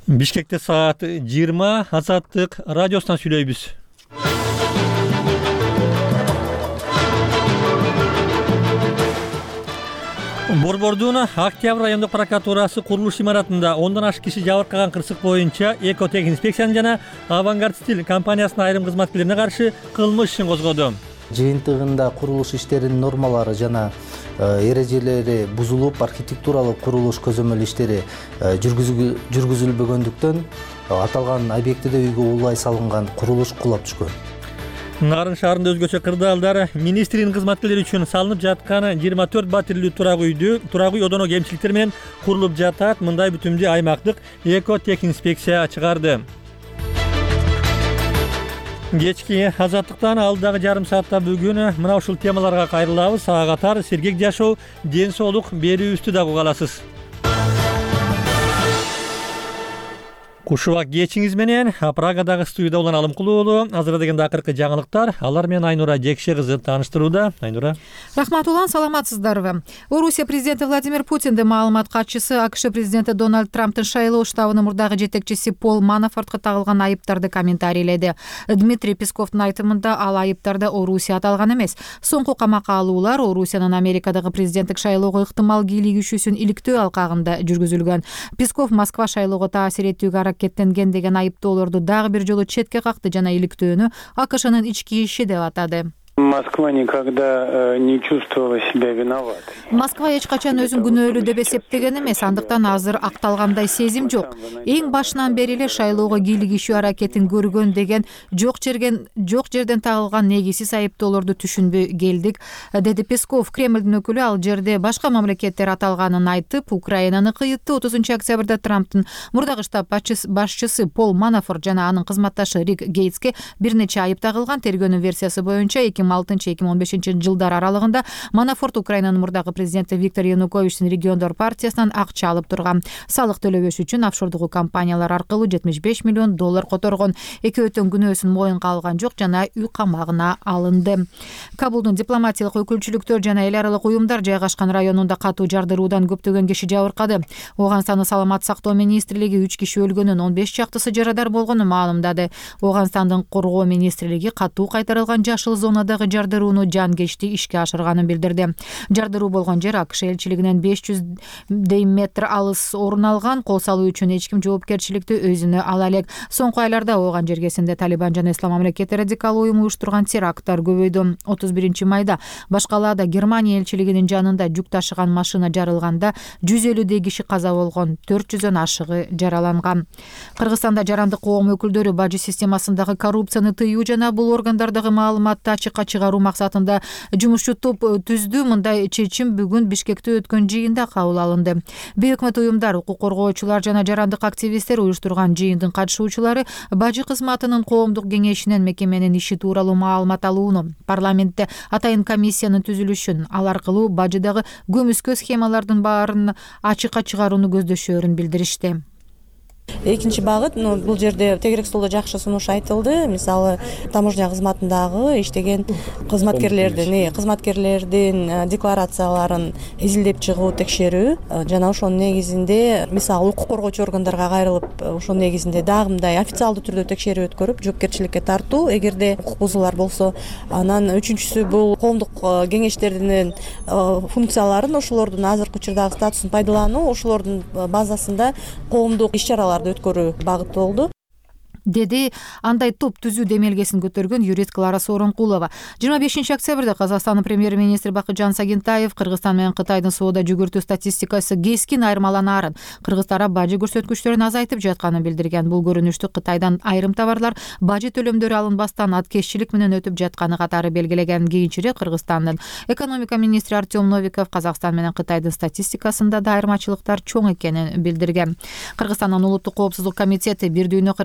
Бишкекте саат 20 Азаттык радиосунан сүйлөйбүз. Борбордун Октябрь райондук прокуратурасы курулуш имаратында 10 ашык киши жабыркаган кырсык боюнча Экотех инспекциянын жана Авангард Стиль компаниясынын айрым кызматкерлерине каршы кылмыш ишин козгоду. Жыйынтыгында курулуш иштеринин нормалары жана эрежелери бузулуп, архитектуралык курулуш көзөмөл иштери жүргүзүлбөгөндүктөн аталган объектиде үйгө улай салынган курулуш кулап түшкөн. Нарын шаарында өзгөчө кырдаалдар министринин кызматкерлери үчүн салынып жаткан 24 батирлүү турак үй одоно кемчиликтер менен курулуп жатат. Мындай бүтүмдү аймактык Экотех инспекция чыгарды. Кечки Азаттыктан алдагы жарым саатта бүгүн мына ушул темаларга кайрылабыз. Ага катар сергек жашоо, ден соолук берүүбүздү да уга аласыз. Кушубак кечиңиз менен Прагадагы студияда улан Алымкулуу азыр дегенде акыркы жаңылыктар. Алар менен Айнура Жекше кызы тааныштырууда. Айнура. Рахмат улан, саламатсыздарбы. Орусия президенти Владимир Путиндин маалымат катчысы АКШ президенти Дональд Трамптын шайлоо штабынын мурдагы жетекчиси Пол Манафортко тагылган айыптарды комментарийледи. Дмитрий Песковдун айтымында ал айыптарды Орусия аталган эмес. Соңку камакка алуулар Орусиянын Америкадагы президенттик шайлоого ыктымал кийлигишүүсүн иликтөө алкагында жүргүзүлгөн. Песков Москва шайлоого таасир этүүгө аракеттенген деген айыптоолорду дагы бир жолу четке какты жана иликтөөнү АКШнын ички иши деп атады. Москва никогда не чувствовала себя виноватой. Москва эч качан өзүн күнөөлүү деп эсептеген эмес, андыктан азыр акталгандай сезим жок. Эң башынан бери эле шайлоого кийлигишүү аракетин көргөн деген жок жерден тагылган негизсиз айыптоолорду түшүнбөй келдик, деди Песков. Кремлдин өкүлү ал жерде башка мамлекеттер аталганын айтып, Украинаны кыйытты. 30 октябрда Трамптын мурдагы штаб башчысы Пол Манафорт жана анын кызматташы Рик Гейтске бир нече айып тагылган. Тергөөнүн версиясы боюнча 2006-2015 жылдар аралыгында Манафорт Украинанын мурдагы президенти Виктор Януковичтин региондор партиясынан акча алып турган. Салык төлөбөш үчүн офшордук компаниялар аркылуу $75 миллион которгон. Экөө тең күнөөсүн моюнга алган жок жана үй камагына алынды. Кабулдун дипломатиялык өкүлчүлүктөр жана эл аралык уюмдар жайгашкан районунда катуу жардыруудан көптөгөн киши жабыркады. Оганстандын саламаттык сактоо министрлиги 3 киши өлгөнүн, 15 чактысы жарадар болгонун маалымдады. Оганстандын коргоо министрлиги катуу кайтарылган жашыл зонада жардырууну жанкечти ишке ашырганын билдирди. Жардыруу болгон жер АКШ элчилигинен 500 метр алыс орун алган. Кол салуу үчүн эч ким жоопкерчиликти өзүнө ала элек. Соңку айларда Ооган жергесинде Талибан жана Ислам мамлекети радикал уюму уюштурган теракттар көбөйдү. 31 майда башкалаада Германия элчилигинин жанында жүк ташыган машина жарылганда 150 киши каза болгон, 400дөн ашыгы жараланган. Кыргызстанда жарандык коом өкүлдөрү бажы системасындагы коррупцияны тыюу жана бул органдардагы маалыматты ачыкка чыгаруу максатында жумушчу топ түздү. Мындай чечим бүгүн Бишкекте өткөн жыйында кабыл алынды. Бейөкмөт уюмдар, укук коргоочулар жана жарандык активисттер уюштурган жыйындын катышуучулары бажы кызматынын коомдук кеңешинен мекеменин иши тууралуу маалымат алууну, парламентте атайын комиссиянын түзүлүшүн, ал аркылуу бажыдагы көмүскө схемалардын баарын ачыкка чыгарууну көздөшөөрүн билдиришти. Экинчи багыт, бул жерде тегерек столдо жакшы сунуш айтылды. Мисалы, таможня кызматындагы иштеген кызматкерлердин декларацияларын изилдеп чыгуу, текшерүү жана ошонун негизинде, мисалы, укук коргоочу органдарга кайрылып, ошонун негизинде дагы мындай официалдуу түрдө текшерүү өткөрүп, жоопкерчиликке тартуу, эгерде укук бузуулар болсо. Анан үчүнчүсү бул коомдук кеңештердин функцияларын, ошолордун азыркы учурдагы статусун пайдалануу, ошолордун базасында коомдук иш-чараларды өткөрүү багытталды, деди андай топ түзүү демелгесин көтөргөн юрист Клара Сооронкулова. 25 октябрда Казакстандын премьер-министри Бакытжан Сагынтаев Кыргызстан менен Кытайдын соода жүгүртүү статистикасы кескин айырмаланаарын, Кыргыз тарап бажы көрсөткүчтөрүн азайтып жатканын билдирген. Бул көрүнүштү Кытайдан айрым товарлар бажы төлөмдөрү алынбастан аткезчилик менен өтүп жатканы катары белгилеген. Кийинчерээк Кыргызстандын экономика министри Артем Новиков Казакстан менен Кытайдын статистикасында да айырмачылыктар чоң экенин билдирген. Кыргызстандын улуттук коопсуздук комитети бир дүйнө Кыргызстан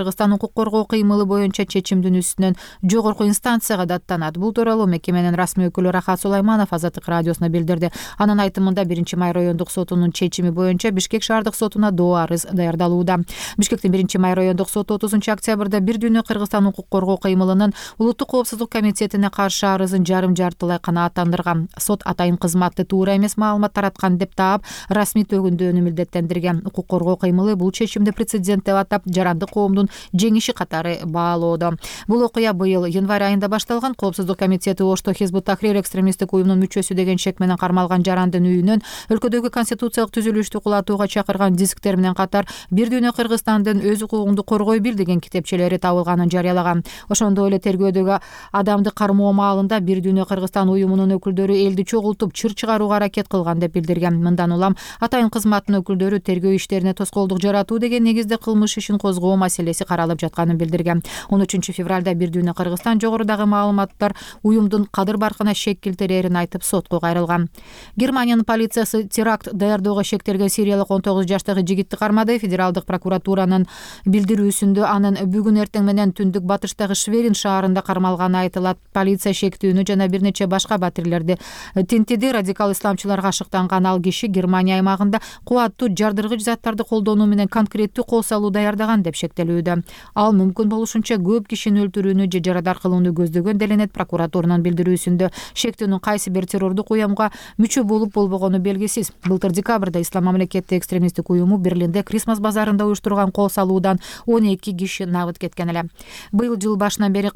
укук коргоо кыймылы боюнча чечимдин үстүнөн жогорку инстанцияга даттанат. Бул тууралуу мекеменин расмий өкүлү Рахат Сулайманов Азаттык радиосуна билдирди. Анын айтымында 1-Май райондук сотунун чечими боюнча Бишкек шаардык сотуна доо арыз даярдалууда. Бишкектин 1-Май райондук соту 30-октябрда Бир дүйнө Кыргызстан укук коргоо кыймылынын Улуттук коопсуздук комитетине каршы арызын жарым-жартылай канааттандырган. Сот атайын кызматты туура эмес маалымат тараткан деп таап, расмий төгүндүүнү милдеттендирген. Укук коргоо кыймылы бул чечимди прецедент деп атап, жаранды коомдун жеңиши катары баалоодо. Бул окуя быйыл январь айында башталган. Коопсуздук комитети Ошто Хизбут Тахрир экстремисттик уюмунун мүчөсү деген шек менен кармалган жарандын үйүнөн өлкөдөгү конституциялык түзүлүштү кулатууга чакырган дисктер менен катар Бир дүйнө Кыргызстандын өз укугуңду коргой бил деген китепчелери табылганын жарыялаган. Ошондой эле тергөөдөгү адамды кармоо маалында Бир дүйнө Кыргызстан уюмунун өкүлдөрү элди чогултуп чыр чыгарууга аракет кылган деп билдирген. Мындан улам атайын кызматтын өкүлдөрү тергөө иштерине тоскоолдук жаратуу деген негизде кылмыш ишин козгоо маселеси каралып жатканын билдирген. 13 февралда Бир дүйнө Кыргызстан жогорудагы маалыматтар уюмдун кадыр баркына шек келтирерин айтып сотко кайрылган. Германиянын полициясы теракт даярдоого шектелген сириялык 19 жаштагы жигитти кармады. Федералдык прокуратуранын билдирүүсүндө анын бүгүн эртең менен түндүк батыштагы Шверин шаарында кармалганы айтылат. Полиция шектүүнү жана бир нече башка батирлерди тинтиди. Радикал исламчыларга ашыктанган ал киши Германия аймагында кубаттуу жардыргыч заттарды колдонуу менен конкреттүү кол салуу даярдаган деп шектелүүдө. Ал мүмкүн болушунча көп кишини өлтүрүүнү же жарадар кылууну көздөгөн делинет прокуратуранын билдирүүсүндө. Шектүүнүн кайсы бир террордук уюмга мүчө болуп болбогону белгисиз. Былтыр декабрда Ислам мамлекети экстремисттик уюму Берлинде Крисмас базарында уюштурган кол салуудан 12 киши набыт кеткен эле. Быйыл жыл башынан бери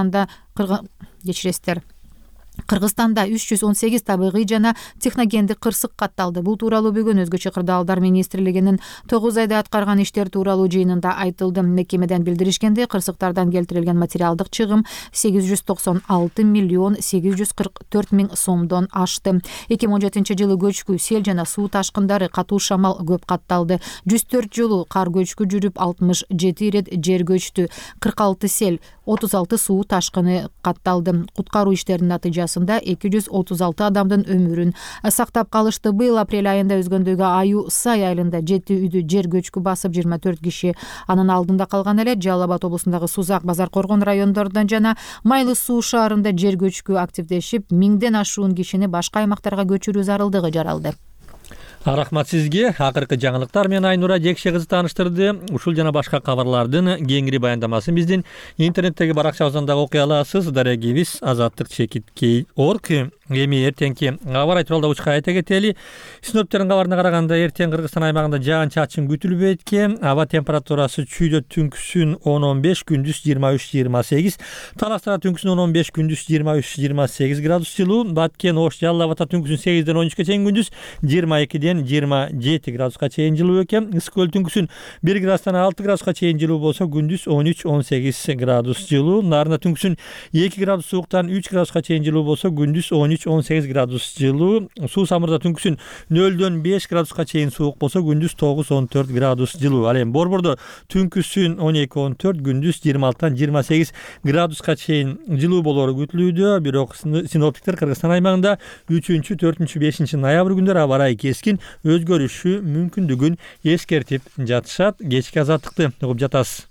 Кыргызстанда 318 табигый жана техногендик кырсык катталды. Бул тууралуу бүгүн Өзгөчө кырдаалдар министрлигинин 9 айда аткарган иштер тууралуу жыйынында айтылды. Мекемеден билдиришкенде, кырсыктардан келтирилген материалдык чыгым 896 миллион 844 миң сомдон ашты. 2017 жылы көчкү, сел жана суу ташкындары, катуу шамал көп катталды. 104 жолу кар көчкү жүрүп, 67 ирет жер көчтү, 46 сел, 36 суу ташкыны катталды. Куткаруу иштеринин натыйжасында 236 адамдын өмүрүн сактап калышты. Быйыл апрель айында өзгөндөгү Аю Сай айылында 7 үйдү жер көчкү басып 24 киши анын алдында калган эле. Жалал Абад облусундагы Сузак, Базар Коргон райондорунан жана Майлы Суу шаарында жер көчкү активдешип, 1000ден ашуун кишини башка аймактарга көчүрүү зарылдыгы жаралды. Рахмат сизге. Акыркы жаңылыктар менен Айнура Жекше кызы тааныштырды. Ушул жана башка кабарлардын кеңири баяндамасын биздин интернеттеги баракчабыздан да окуй аласыз. Дарегибиз azatlyk.org. Эми эртеңки аба рай тууралуу учка айта кетели. Синоптиктердин кабарына караганда эртең Кыргызстан аймагында жаан-чачын күтүлбөйт экен. Аба температурасы чүйдө түнкүсүн 10-15, күндүз 23-28. Таласта түнкүсүн 10-15, күндүз 23-28 градус жылуу. Баткен, Ош, Жалал Абадта түнкүсүн 8-ден 13-ке чейин, күндүз 22-ден 27 градуска чейин жылуу экен. Ысык көл түнкүсүн 1 градустан 6 градуска чейин жылуу болсо, күндүз 13-18 градус жылуу. Нарында түнкүсүн 2 градус сууктан 3 градуска чейин жылуу болсо, күндүз 13-18 градус жылуу. Суу самырда түнкүсүн 0-дөн 5 градуска чейин суук болсо, күндүз 9-14 градус жылуу. Ал эми Борбордо түнкүсүн 12-14, күндүз 26-тан 28 градуска чейин жылуу болору күтүлүүдө. Бирок синоптиктер Кыргызстан аймагында 3, 4, 5 ноябрь күндөрү аба ырайы кескин өзгөрүшү мүмкүндүгүн эскертип жатышат. Кечки азаттыкты угуп жатасыз.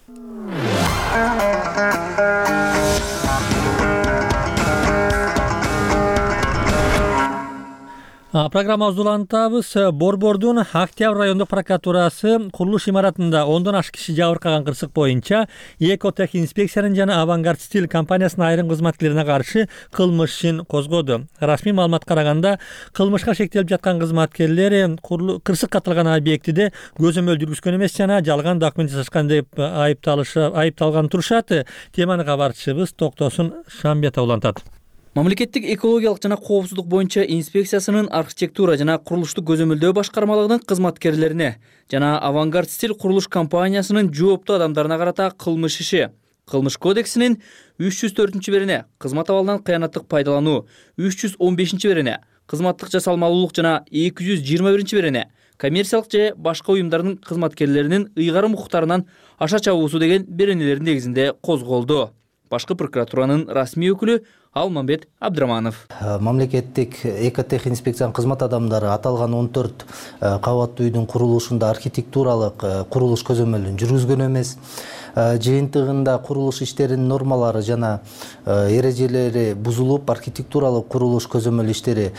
Программабызды улантабыз. Борбордун Октябрь райондук прокуратурасы курулуш имаратында 10дон ашык киши жабыркаган кырсык боюнча Экотех инспекциянын жана Авангард Стиль компаниясынын айрым кызматкерлерине каршы кылмыш ишин козгоду. Расмий маалыматка караганда, кылмышка шектелип жаткан кызматкерлер кырсык катталган объектиде көзөмөл жүргүзгөн эмес жана жалган документ жасашкан деп айыпталган турушат. Теманы кабарчыбыз Токтосун Шамбетов улантат. Мамлекеттик экологиялык жана коопсуздук боюнча инспекциясынын архитектура жана курулуштук көзөмөлдөө башкармалыгынын кызматкерлерине жана Авангард Стиль курулуш компаниясынын жооптуу адамдарына карата кылмыш иши. Кылмыш кодексинин 304-берине кызмат абалынан кыянаттык пайдалануу, 315-берине кызматтык жасалмалуулук жана 221-берине коммерциялык же башка уюмдардын кызматкерлеринин ыйгарым укуктарынан аша чабуусу деген беренелердин негизинде козголду. Башкы прокуратуранын расмий өкүлү Алмамбет Абдраманов. Мамлекеттик экотех инспекциянын кызмат адамдары аталган 14 кабаттуу үйдүн курулушунда архитектуралык курулуш көзөмөлүн жүргүзгөн эмес. Жыйынтыгында курулуш иштеринин нормалары жана эрежелери бузулуп, архитектуралык курулуш көзөмөл иштери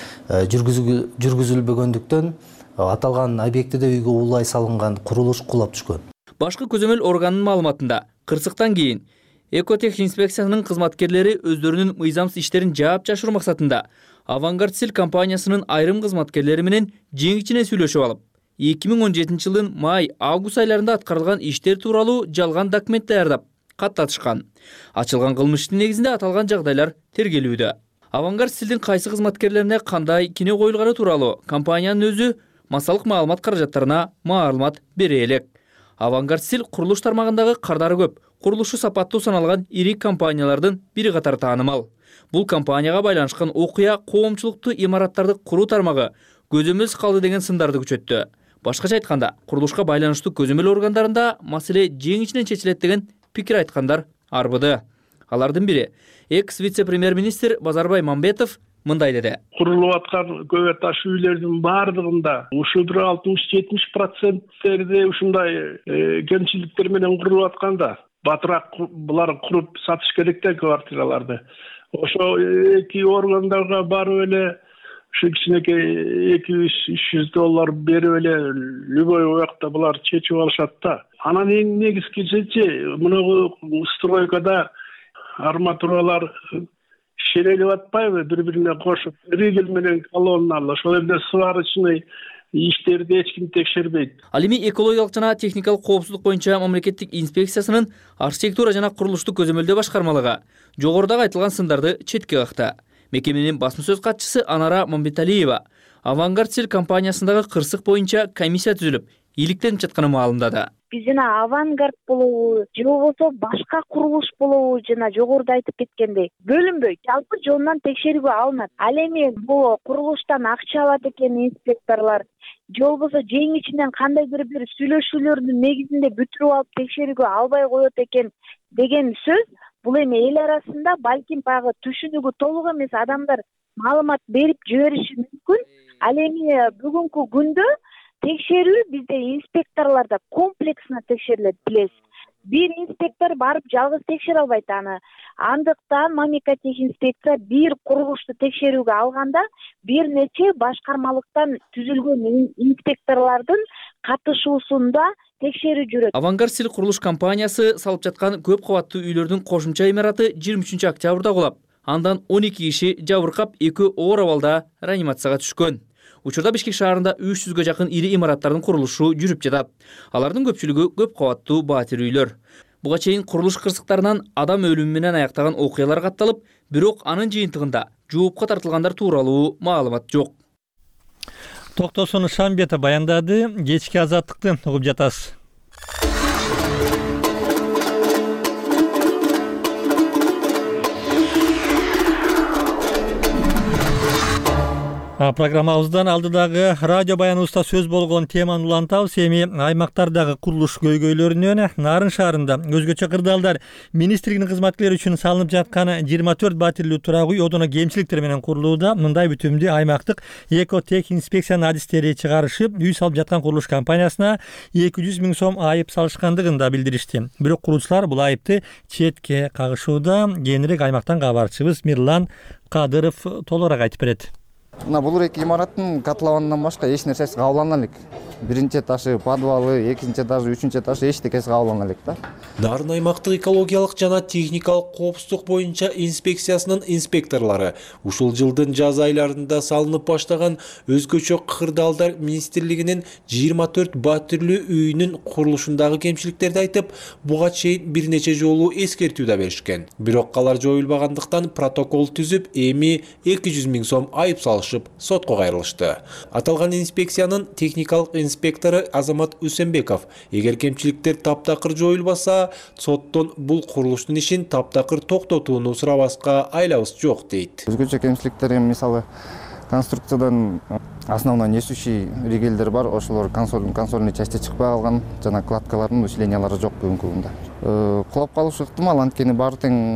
жүргүзүлбөгөндүктөн аталган объектиде үйгө улай салынган курулуш кулап түшкөн. Башкы көзөмөл органынын маалыматында кырсыктан кийин Экотех инспекциясынын кызматкерлери өздөрүнүн мыйзамсыз иштерин жаап жашыруу максатында Авангард Стиль компаниясынын айрым кызматкерлери менен жең ичинен сүйлөшүп алып, 2017 жылдын май-август айларында аткарылган иштер тууралуу жалган документ даярдап, каттатышкан. Ачылган кылмыштын негизинде аталган жагдайлар тергелүүдө. Авангард Стилдин кайсы кызматкерлерине кандай кине коюлганы тууралуу компаниянын өзү массалык маалымат каражаттарына маалымат бере элек. Авангард Стиль курулуш тармагындагы кардары көп, курулушу сапаттуу саналган ири компаниялардын бири катары таанымал. Бул компанияга байланышкан окуя коомчулуктуу имараттарды куруу тармагы көзөмөлсүз калды деген сындарды күчөттү. Башкача айтканда, курулушка байланыштуу көзөмөл органдарында маселе жең ичинен чечилет деген пикир айткандар арбыды. Алардын бири экс-вице-премьер-министр Базарбай Мамбетов мындай деди. Курулуп аткан көп этаж үйлөрдүн бардыгында ушу бир 60-70%-терде ушундай кемчиликтер менен курулуп атканда батыраак булар куруп сатыш керек да квартираларды. Ошо эки органдарга барып эле ушу кичинекей $200-300 берип эле любой убакта булар чечип алышат да. Анан эң негизгиси мына стройкада арматуралар шерелип атпайбы, бири-бирине кошуп, ригель менен колонналы, ошол жерде сварочный иштерди эч ким текшербейт. Ал эми экологиялык жана техникалык коопсуздук боюнча мамлекеттик инспекциясынын архитектура жана курулуштук көзөмөлдөө башкармалыгы жогорудагы айтылган сындарды четке какты. Мекеменин басма сөз катчысы Анара Мамбеталиева Авангард Стиль компаниясындагы кырсык боюнча комиссия түзүлүп, иликтенип жатканын маалымдады. Биз жана Авангард болобу, же болбосо башка курулуш болобу, жана жогоруда айтып кеткендей, бөлүнбөйт. Жалпы жонунан текшерүүгө алынат. Ал эми бул курулуштан акча алат экен инспекторлор, же болбосо жең ичинен кандайдыр бир сүйлөшүүлөрдүн негизинде бүтүрүп алып текшерүүгө албай коет экен деген сөз. Бул эми эл арасында балким багы түшүнүгү толук эмес адамдар маалымат берип жибериши мүмкүн. Ал эми бүгүнкү күндө текшерүү бизде инспекторлордо комплексно текшерилет, билесиз. Бир инспектор барып жалгыз текшере албайт аны. Андыктан мамлекеттик инспекция бир курулушту текшерүүгө алганда бир нече башкармалыктан түзүлгөн инспекторлордун катышуусунда текшерүү жүрөт. Авангард Стиль курулуш компаниясы салып жаткан көп кабаттуу үйлөрдүн кошумча имараты 23 октябрда кулап, андан 12 киши жабыркап, 2 оор абалда реанимацияга түшкөн. Учурда Бишкек шаарында 300гө жакын ири имараттардын курулушу жүрүп жатат. Алардын көпчүлүгү көп кабаттуу батир үйлөр. Буга чейин курулуш кырсыктарынан адам өлүмү менен аяктаган окуялар катталып, бирок анын жыйынтыгында жоопко тартылгандар тууралуу маалымат жок. Токтосун Шамбета баяндады, кечки азаттыкты угуп жатасыз. Программабыздан алдыдагы радио баяныбызда сөз болгон теманы улантабыз. Эми аймактардагы курулуш көйгөйлөрүнөн Нарын шаарында өзгөчө кырдаалдар министрлигинин кызматкерлери үчүн салынып жаткан 24 батирлүү турак үй одоно кемчиликтер менен курулууда. Мындай бүтүмдү аймактык экотех инспекциянын адистери чыгарышып, үй салып жаткан курулуш компаниясына 200 000 сом айып салышкандыгын да билдиришти. Бирок курулуучулар бул айыпты четке кагышууда. Кийинирээк аймактан кабарчыбыз Мирлан Кадыров толугураак айтып берет. Бул эки имараттын катлабанынан башка эч нерсеси кабылган элек. Биринчи этажы подвалы, экинчи этажы, үчүнчү этажы эчтекеси кабылган элек да. Нарын аймактык экологиялык жана техникалык коопсуздук боюнча инспекциясынын инспекторлору ушул жылдын жаз айларында салынып баштаган өзгөчө кырдаалдар министрлигинин 24 батирлүү үйүнүн курулушундагы кемчиликтерди айтып, буга чейин бир нече жолу эскертүү да беришкен. Бирок алар жоюлбагандыктан протокол түзүп, эми 200 000 сом айып салышып, сотко кайрылышты. Аталган инспекциянын техникалык инспектору Азамат Үсенбеков, эгер кемчиликтер таптакыр жоюлбаса, соттон бул курулуштун ишин таптакыр токтотууну сурабаска айлабыз жок дейт. Өзгөчө кемчиликтер мисалы Конструкциядан основной несущий ригельдер бар, ошолор консольный части чыкпай калган, жана кладкалардын усилениялары жок бүгүнкү күндө. Кулап калышы ыктымал, анткени баары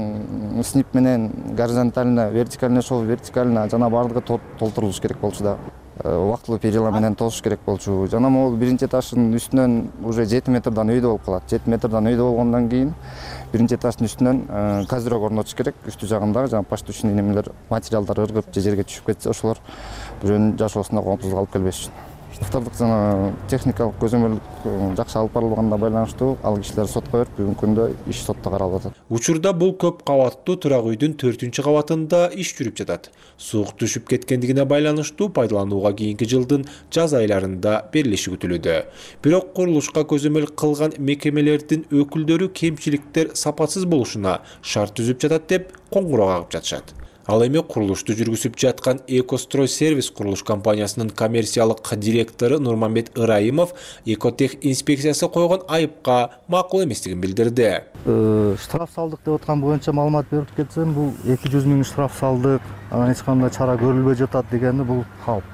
тең снип менен горизонтально, вертикально, ошол вертикально жана баардыгы толтурулуш керек болчу да. Убактылуу перила менен тосуш керек болчу. Жана могул биринчи таштын үстүнөн уже 7 метрден өйдө болуп калат. 7 метрден өйдө болгондон кийин биринчи таштын үстүнөн козырек орнотуш керек. Үстү жагындагы жана почтучный немелер, материалдар ыргып же жерге түшүп кетсе, ошолор бирөөнүн жашоосуна коопсуздук алып келбеш үчүн. Автордук жана техникалык көзөмөлдүк жакшы алып барылганына байланыштуу ал кишилер сотко берип, бүгүнкү күндө иш сотто каралып атат. Учурда бул көп кабаттуу турак үйдүн 4-кабатында иш жүрүп жатат. Суук түшүп кеткендигине байланыштуу пайдаланууга кийинки жылдын жаз айларында берилиши күтүлүүдө. Бирок курулушка көзөмөл кылган мекемелердин өкүлдөрү кемчиликтер сапатсыз болушуна шарт түзүп жатат деп коңгуроо кагып жатышат. Ал эми курулушту жүргүзүп жаткан Экострой сервис курулуш компаниясынын коммерциялык директору Нурманбет Ырайымов Экотех инспекциясы койгон айыпка макул эместигин билдирди. Штраф салдык деп аткан боюнча маалымат берип кетсем, бул 200 миң штраф салдык, анан эч кандай чара көрүлбөй жатат дегени бул калп.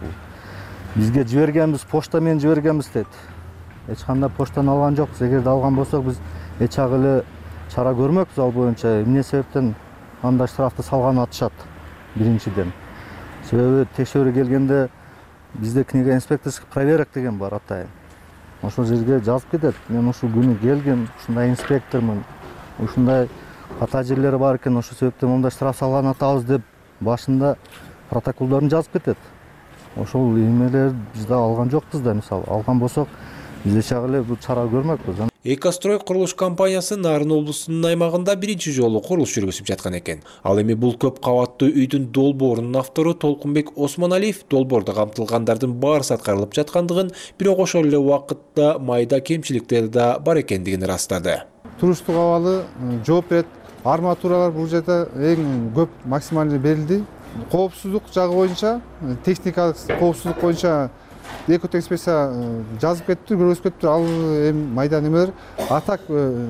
Бизге жибергенбиз, почта менен жибергенбиз дейт. Эч кандай поштаны алган жокпуз. Эгерде алган болсок, биз эч агылы чара көрмөкпүз ал боюнча. Эмне себептен андай штрафты салган атышат биринчиден. Себеби текшерүү келгенде бизде книга инспекторских проверок деген бар атайын. Ошол жерге жазып кетет. Мен ушул күнү келгем, ушундай инспектормун. Ушундай ката жерлери бар экен, ошол себептен мындай штраф салган атабыз деп башында протоколдорун жазып кетет. Ошол эмелер бизде алган жокпуз да, мисалы. Алган болсок, биз эч агылы бул чара көрмөкпүз. Экострой курулуш компаниясы Нарын облусунун аймагында биринчи жолу курулуш жүргүзүп жаткан экен. Ал эми бул көп кабаттуу үйдүн долбоорунун автору Толкунбек Осмоналиев долбоордо камтылгандардын баарысы аткарылып жаткандыгын, бирок ошол эле убакытта майда кемчиликтер да бар экендигин ырастады. Туруштук абалы жооп берет. Арматуралар бул жерде эң көп максималдуу берилди. Коопсуздук жагы боюнча, техникалык коопсуздук боюнча Экотех инспекция жазып кетти, көргөзүп кетти. Ал эми майда немелер, атак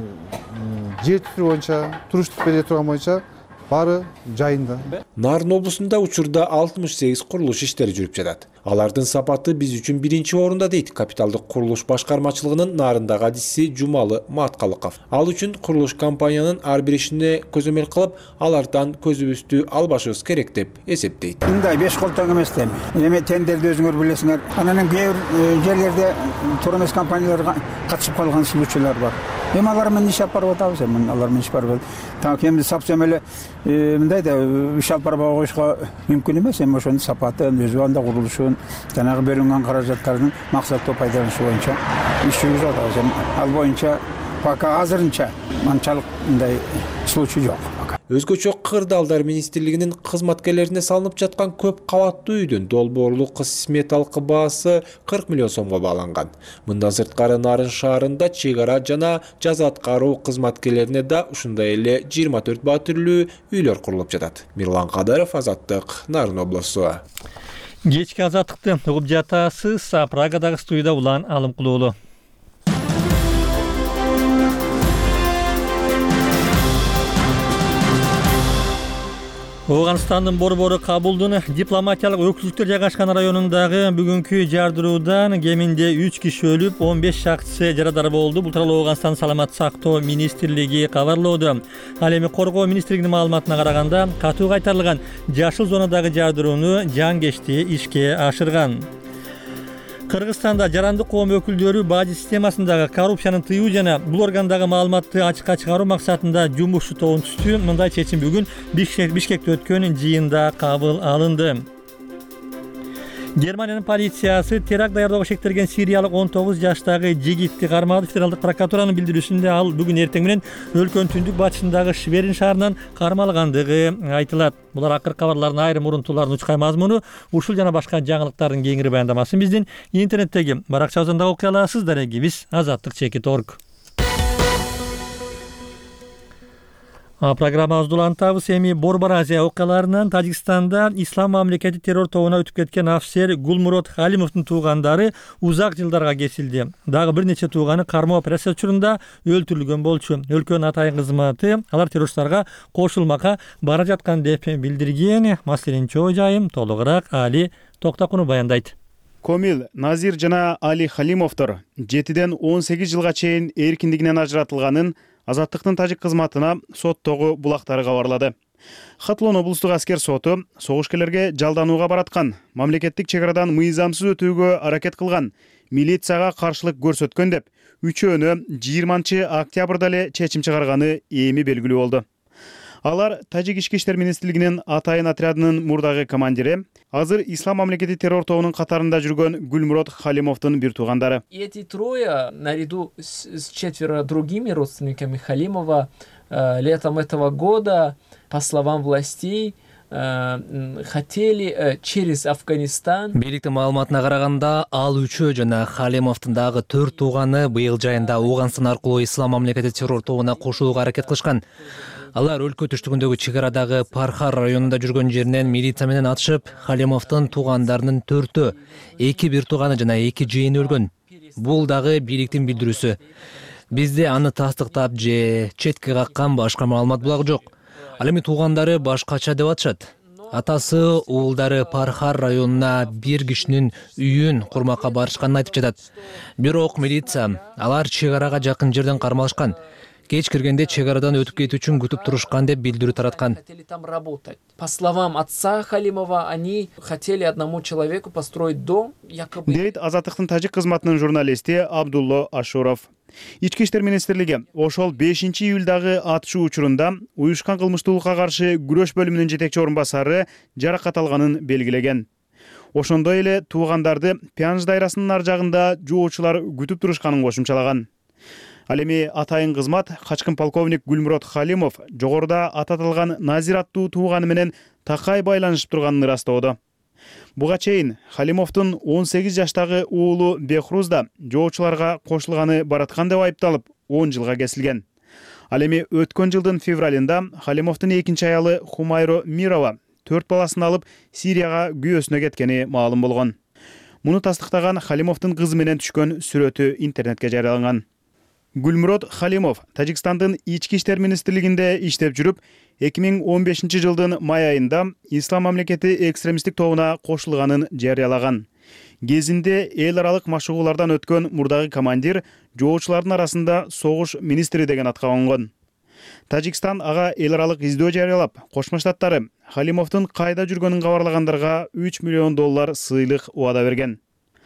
жер түзүү боюнча, туруштук бере турган боюнча баары жайында. Нарын облусунда учурда 68 курулуш иштери жүрүп жатат. Алардын сапаты биз үчүн биринчи орунда дейт капиталдык курулуш башкармачылыгынын Нарындагы адиси Жумалы Маткалыков. Ал үчүн курулуш компаниянын ар бир ишине көзөмөл кылып, алардан көзүбүздү албашыбыз керек деп эсептейт. Мындай 5 кол тең эмес дейм. Эми тендерди өзүңөр билесиңер. Анан кээ бир жерлерде туура эмес компаниялар катышып калган случайлар бар. Эми алар менен иш алып барып атабыз, эми алар менен иш барып. Так эми сапсем эле мындай да иш алып барбай коюшка мүмкүн эмес. Эми ошонун сапатын, өз убагында курулушун, жанагы бөлүнгөн каражаттардын максаттуу пайдаланышы боюнча иш жүргүзүп атабыз. Ал боюнча пока азырынча анчалык мындай случай жок. Өзгөчө кырдаалдар министрлигинин кызматкерлерине салынып жаткан көп кабаттуу үйдүн долбоорлук сметалык баасы 40 миллион сомго бааланган. Мындан сырткары Нарын шаарында чек ара жана жаза аткаруу кызматкерлерине да ушундай эле 24 батирлүү үйлөр курулуп жатат. Мирлан Кадыров, Азаттык, Нарын облусу. Кечки азаттыкты угуп жатасыз. Прагадагы студияда Улан Алымкулуулу. Оганстандын борбору Кабулдун дипломатиялык өкүлчүлүктөр жайгашкан районундагы бүгүнкү жардыруудан кеминде 3 киши өлүп, 15 шактысы жарадар болду. Бул тууралуу Оганстан саламат сактоо министрлиги кабарлоодо. Ал эми коргоо министрлигинин маалыматына караганда, катуу кайтарылган жашыл зонадагы жардырууну жан кечти ишке ашырган. Кыргызстанда жарандык коом өкүлдөрү бажы системасындагы коррупцияны тыюу жана бул органдагы маалыматты ачыкка чыгаруу максатында жумушчу тобун түздү. Мындай чечим бүгүн Бишкекте өткөн жыйында кабыл алынды. Германиянын полициясы теракт даярдоого шектелген сириялык 19 жаштагы жигитти кармады. Федералдык прокуратуранын билдирүүсүндө ал бүгүн эртең менен өлкөнүн түндүк батышындагы Шверин шаарынан кармалгандыгы айтылат. Булар акыркы кабарлардын айрым урунтууларынын учкай мазмуну. Ушул жана башка жаңылыктардын кеңири баяндамасын биздин интернеттеги баракчабыздан да окуй аласыз. Дарегибиз azattik.org. Программабызды улантабыз. Эми Борбор Азия окуяларынан Тажикстанда ислам мамлекети террор тобуна өтүп кеткен офицер Гулмурод Халимовдун туугандары узак жылдарга кесилди. Дагы бир нече тууганы кармоо операция учурунда өлтүрүлгөн болчу. Өлкөнүн атайын кызматы алар террористтарга кошулмакка бара жаткан деп билдирген. Маселенин чоо жайым толугураак Али Токтакунов баяндайт. Комил, Назир жана Али Халимовдор 7-ден 18 жылга чейин эркиндигинен ажыратылганын Азаттыктын тажик кызматына соттогу булактары кабарлады. Хатлон облустук аскер соту согушкерлерге жалданууга бараткан, мамлекеттик чек арадан мыйзамсыз өтүүгө аракет кылган, милицияга каршылык көрсөткөн деп үчөөнү 20 октябрда эле чечим чыгарганы эми белгилүү болду. Алар Тажик ички иштер министрлигинин Атайын отрядынын мурдагы командири, азыр Ислам мамлекети террор тобунун катарында жүргөн Гүлмурод Халимовдун бир туугандары. Эти трое, наряду с 4 другими родственниками Халимова, летом этого года, по словам властей, хотели через Афганистан. Бийликтин маалыматына караганда, ал үчөө жана Халимовдун дагы 4 тууганы быйыл жайында Ауган аркылуу Ислам мамлекети террор тобуна кошулууга аракет кылышкан. Алар өлкө түштүгүндөгү чек арадагы Пархар районунда жүргөн жеринен милиция менен атышып, Халимовдун туугандарынын 4-өө, 2 бир тууганы жана 2 жыйыны өлгөн. Бул дагы бийликтин билдирүүсү. Бизде аны тастыктап же четке каккан башка маалымат булагы жок. Ал эми туугандары башкача деп атышат. Атасы уулдары Пархар районуна бир кишинин үйүн курмакка барышканын айтып жатат. Бирок милиция алар чек арага жакын жерден кармалышкан. Кеч киргенде чек арадан өтүп кетүү үчүн күтүп турушкан деп билдирүү тараткан. По словам отца Халимова, они хотели одному человеку построить дом, якобы. Дейт Азаттыктын тажик кызматынын журналисти Абдулло Ашуров. Ички иштер министрлиги ошол 5-июлдагы атышуу учурунда уюшкан кылмыштуулукка каршы күрөш бөлүмүнүн жетекчи орун басары жаракат алганын белгилеген. Ошондой эле туугандарды Пянж дайрасынын ар жагында жоочулар күтүп турушканын кошумчалаган. Ал эми атайын кызмат качкын полковник Гүлмурод Халимов жогоруда ататылган Назир аттуу тууганы менен такай байланышып турганын ырастоодо. Буга чейин Халимовдун 18 жаштагы уулу Бехруз да жоочуларга кошулганы бараткан деп айыпталып 10 жылга кесилген. Ал эми өткөн жылдын февралында Халимовдун экинчи аялы Хумайро Мирова 4 баласын алып Сирияга күйөөсүнө кеткени маалым болгон. Муну тастыктаган Халимовдун кызы менен түшкөн сүрөтү интернетке жарыяланган. Гүлмурод Халимов Тажикстандын ички иштер министрлигинде иштеп жүрүп, 2015 жылдын май айында Ислам мамлекети экстремисттик тобуна кошулганын жарыялаган. Кезинде эл аралык машыгуулардан өткөн мурдагы командир жоочулардын арасында согуш министри деген атка конгон. Тажикстан ага эл аралык издөө жарыялап, Кошмо Штаттары Халимовдун кайда жүргөнүн кабарлагандарга $3 миллион сыйлык убада берген.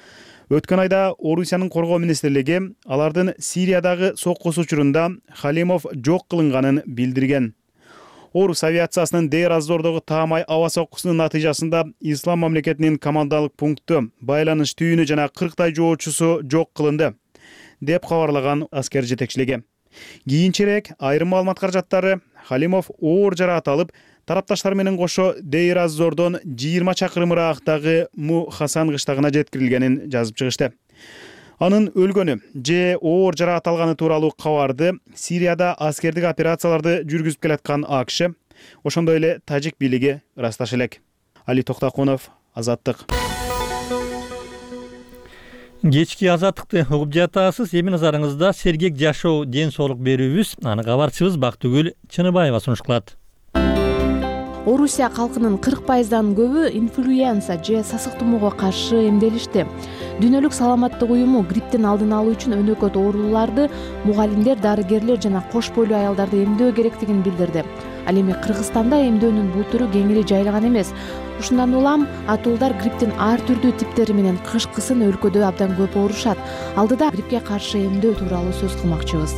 Өткөн айда Орусиянын коргоо министрлиги алардын Сириядагы соккусу учурунда Халимов жок кылынганын билдирген. Орус авиациясынын Дейр-аз-Зордогу таамай аба соккусунун натыйжасында Ислам мамлекетинин командалык пункту, байланыш түйүнү жана 40 жоочусу жок кылынды, деп кабарлаган аскер жетекчилиги. Кийинчерээк айрым маалымат каражаттары Халимов оор жараат алып, тарапташтар менен кошо Дейр-аз-Зордон 20 чакырым ыраактагы Му Хасан кыштагына жеткирилгенин жазып чыгышты. Анын өлгөнү же оор жараат алганы тууралуу кабарды Сирияда аскердик операцияларды жүргүзүп келаткан АКШ, ошондой эле тажик бийлиги ырасташы элек. Али Токтакунов, Азаттык. Кечки Азаттыкты угуп жатасыз. Эми назарыңызда сергек жашоо ден соолук берүүбүз. Аны кабарчыбыз Бактыгүл Чыныбаева сунуш кылат. Орусия калкынын 40%дан көбү инфлюенса же сасык тумоого каршы эмделишти. Дүйнөлүк саламаттык уюму гриптин алдын алуу үчүн өнөкөт ооруларды мугалимдер, дарыгерлер жана кош бойлуу аялдарды эмдөө керектигин билдирди. Ал эми Кыргызстанда эмдөөнүн бул түрү кеңири жайылган эмес. Ушундан улам атуулдар гриптин ар түрдүү типтери менен кышкысын өлкөдө абдан көп оорушат. Алдыда грипке каршы эмдөө тууралуу сөз кылмакчыбыз.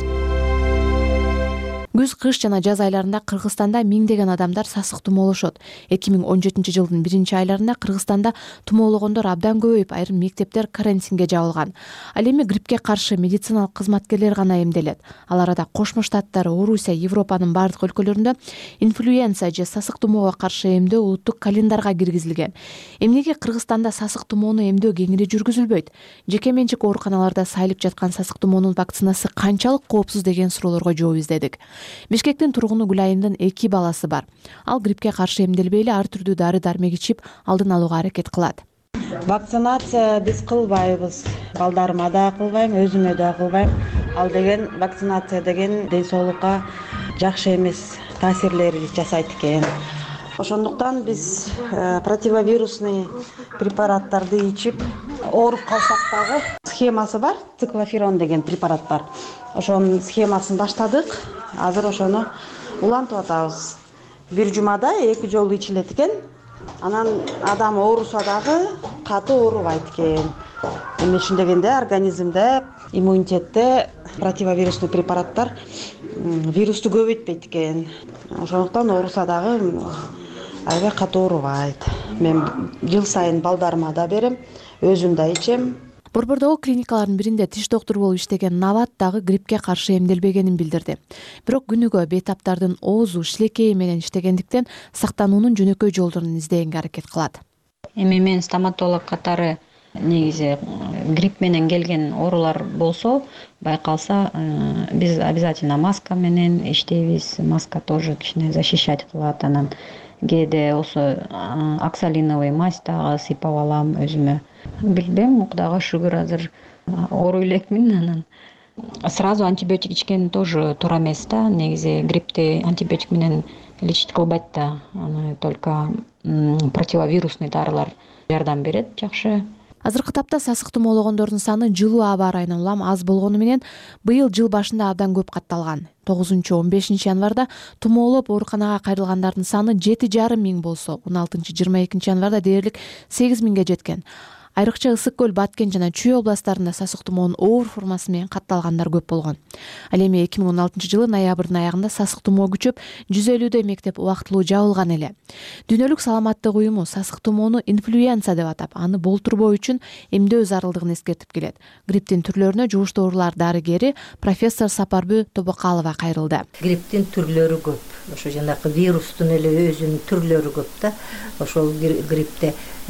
Күз, кыш жана жаз айларында Кыргызстанда миңдеген адамдар сасык тумоолошот. 2017 жылдын 1-айларында Кыргызстанда тумоологондор абдан көбөйүп, айрым мектептер карантинге жабылган. Ал эми грипке каршы медициналык кызматкерлер гана эмделет. Ал арада Кошмо Штаттар, Орусия, Европанын бардык өлкөлөрүндө инфлюенса же сасык тумоого каршы эмдөө улуттук календарга киргизилген. Эмнеге Кыргызстанда сасык тумоону эмдөө кеңири жүргүзүлбөйт? Жеке менчик ооруканаларда сайылып жаткан сасык тумоонун вакцинасы канчалык коопсуз деген суроолорго жооп издедик. Бишкектин тургуну Гүлайымдын 2 баласы бар. Ал грипке каршы эмделбей эле ар түрдүү дары-дармек ичип, алдын алууга аракет кылат. Вакцинация биз кылбайбыз. Балдарыма да кылбайм, өзүмө да кылбайм. Ал деген вакцинация деген ден соолукка жакшы эмес таасирлери жасайт экен. Ошондуктан биз противовирусный препараттарды ичип ооруп калсак дагы схемасы бар, циклоферон деген препарат бар. Ошонун схемасын баштадык. Азыр ошону улантып атабыз. Бир жумада 2 жолу ичилет экен. Анан адам ооруса дагы катуу оорубайт экен. Эмне үчүн дегенде организмде иммунитетте противовирусный препараттар вирусту көбөйтпейт экен. Ошондуктан ооруса дагы аябай катуу оорубайт. Мен жыл сайын балдарыма да берем, өзүм да ичем. Борбордогу клиникалардын биринде тиш доктуру болуп иштеген Нават дагы гриппке каршы эмделбегенин билдирди. Бирок күнүгө бейтаптардын оозу, шилекейи менен иштегендиктен сактануунун жөнөкөй жолдорун издегенге аракет кылат. Эми мен стоматолог катары негизи грипп менен келген оорулар болсо, байкалса, биз обязательно маска менен иштейбиз. Маска тоже кичине защищать кылат. Анан кээде осы оксалиновый мазь дагы сыйпап алам өзүмө. Билбейм, Кудайга шүгүр азыр оору элекмин. Анан сразу антибиотик ичкен тоже туура эмес да. Негизи гриппти антибиотик менен лечить кылбайт да. Аны только противовирусный дарылар жардам берет жакшы. Азыркы тапта сасык тумоологондордун саны жылуу аба ырайынан улам аз болгону менен быйыл жыл башында абдан көп катталган. 9-15 январда тумоолоп ооруканага кайрылгандардын саны 7,5 миң болсо, 16-22 январда дээрлик 8 миңге жеткен. Айрыкча Ысык көл, Баткен жана Чүй областарында сасык тумоонун оор формасы менен катталгандар көп болгон. Ал эми 2016-жылы ноябрдын аягында сасык тумоо күчөп, 150 мектеп убактылуу жабылган эле. Дүйнөлүк саламаттык уюму сасык тумоону инфлюенса деп атап, аны болтурбоо үчүн эмдөө зарылдыгын эскертип келет. Грипптин түрлөрүнө жугуштуу оорулар дарыгери профессор Сапарбү Тобокалова кайрылды. Грипптин түрлөрү көп. Ошо жанагы вирустун эле өзүнүн түрлөрү көп да. Ошол гриппте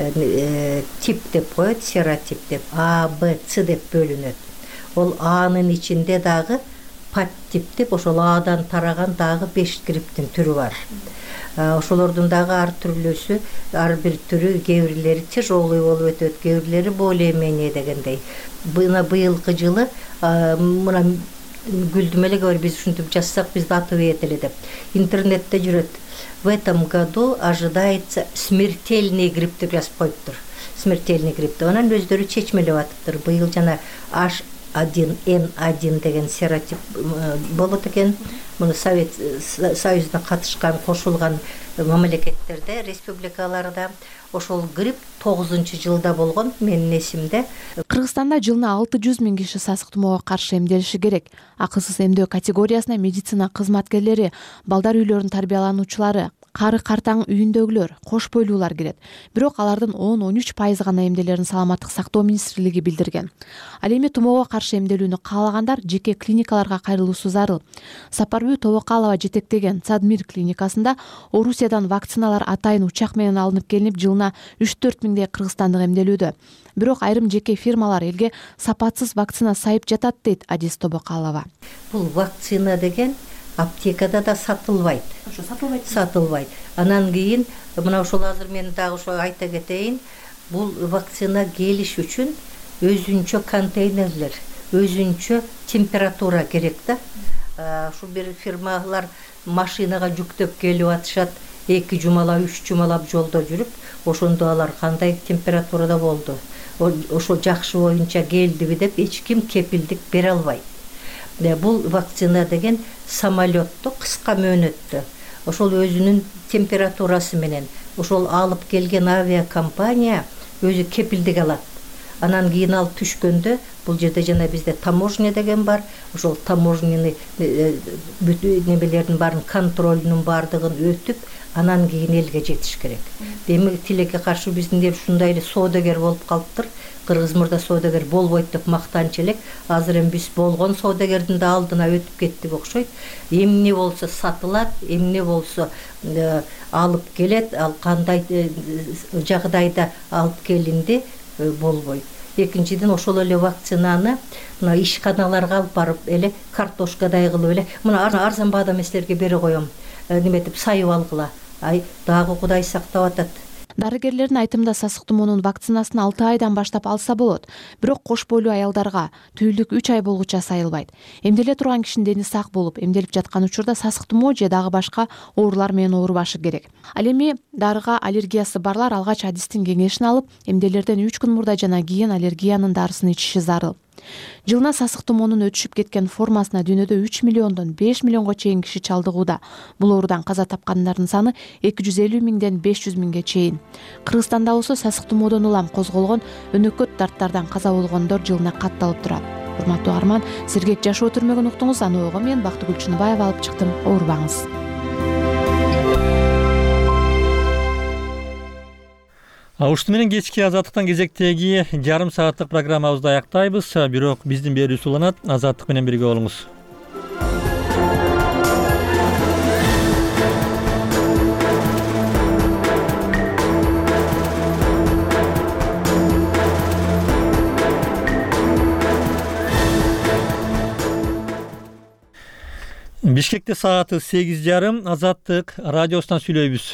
тип деп коет, серотип деп, А, Б, С деп бөлүнөт. Ол Анын ичинде дагы подтип деп, ошол Адан тараган дагы 5 грипптин түрү бар. Ошолордун дагы ар түрлөсү, ар бир түрү, кээ бирлери тяжелый болуп өтөт, кээ бирлери более-менее дегендей. Быйылкы жылы мына Гүлдүм эле бар, биз ушинтип жазсак бизди атып ийет эле деп. Интернетте жүрөт. В этом году ожидается смертельный грипп деп жазып коюптур. Смертельный грипп. Анан өздөрү чечмелеп атыптыр. Быйыл жана H1N1 деген серотип болот экен. Муну Совет Союзуна катышкан, кошулган мамлекеттерде, республикаларда ошол грипп 9-жылда болгон, менин эсимде. Кыргызстанда жылына 600 миң киши сасык тумоого каршы эмделиши керек. Акысыз эмдөө категориясына медицина кызматкерлери, балдар үйлөрүнүн тарбиялануучулары, кары картаң үйүндөгүлөр, кош бойлуулар кирет. Бирок алардын 10-13% гана эмделерин Саламаттык сактоо министрлиги билдирген. Ал эми тумоого каршы эмделүүнү каалагандар жеке клиникаларга кайрылуусу зарыл. Сапарбү Тобокалова жетектеген Цадмир клиникасында Орусиядан вакциналар атайын учак менен алынып келинип, жылына 3-4 миңдей кыргызстандык эмделүүдө. Бирок айрым жеке фирмалар элге сапатсыз вакцина сайып жатат дейт Адис Тобокалова. Бул вакцина деген аптекада да сатылбайт. Сатылбайт. Анан кийин мына ошол азыр мен дагы ошо айта кетейин, бул вакцина келиш үчүн өзүнчө контейнерлер, өзүнчө температура керек да. Шу бир фирмалар машинага жүктөп келип атышат, 2 жумалап, 3 жумалап жолдо жүрүп, ошондо алар кандай температурада болду, ошо жакшы боюнча келдиби деп эч ким кепилдик бере албайт. Бул вакцина деген самолетту кыска мөөнөттө, ошол өзүнүн температурасы менен, ошол алып келген авиакомпания өзү кепилдик алат. Анан кийин алып түшкөндө, бул жерде жана бизде таможня деген бар, ошол таможняны небелердин баарын, контролунун баардыгын өтүп, анан кийин элге жетиш керек. Демек тилекке каршы биздин деп ушундай эле соодагер болуп калыптыр. Кыргыз мурда соодагер болбойт деп мактанчу элек. Азыр эми биз болгон соодагердин да алдына өтүп кеттик окшойт. Эмне болсо сатылат, эмне болсо алып келет, ал кандай жагдайда алып келинди болбойт. Экинчиден ошол эле вакцинаны мына ишканаларга алып барып эле картошкадай кылып эле мына арзан баада эмеслерге бере коем. Неметип сайып алгыла. Ай, дагы Кудай сактап атат. Дарыгерлердин айтымында сасык тумоонун вакцинасын 6 айдан баштап алса болот, бирок кош бойлуу аялдарга түйүлдүк 3 ай болгуча сайылбайт. Эмделе турган кишинин дени сак болуп, эмделип жаткан учурда сасык тумоо же дагы башка оорулар менен оорубашы керек. Ал эми дарыга аллергиясы барлар алгач адистин кеңешин алып, эмделерден 3 күн мурда жана кийин аллергиянын дарысын ичиши зарыл. Жылына сасык тумоонун өтүшүп кеткен формасына дүйнөдө 3 миллиондон 5 миллионго чейин киши чалдыгууда. Бул оорудан каза тапкандардын саны 250 миңден 500 миңге чейин. Кыргызстанда болсо сасык тумоодон улам козголгон өнөкөт дарттардан каза болгондор жылына катталып турат. Урматтуу арман, сергек жашоо түрмөгүн уктуңуз. Аны ого мен Бактыгүл Чыныбаева алып чыктым. Оорубаңыз. Ушуну менен кечки Азаттыктан кезектеги жарым сааттык программабызды аяктайбыз. Бирок биздин берүүсү уланат. Азаттык менен бирге болуңуз. Бишкекте сааты 8:30. Азаттык радиосунан сүйлөйбүз.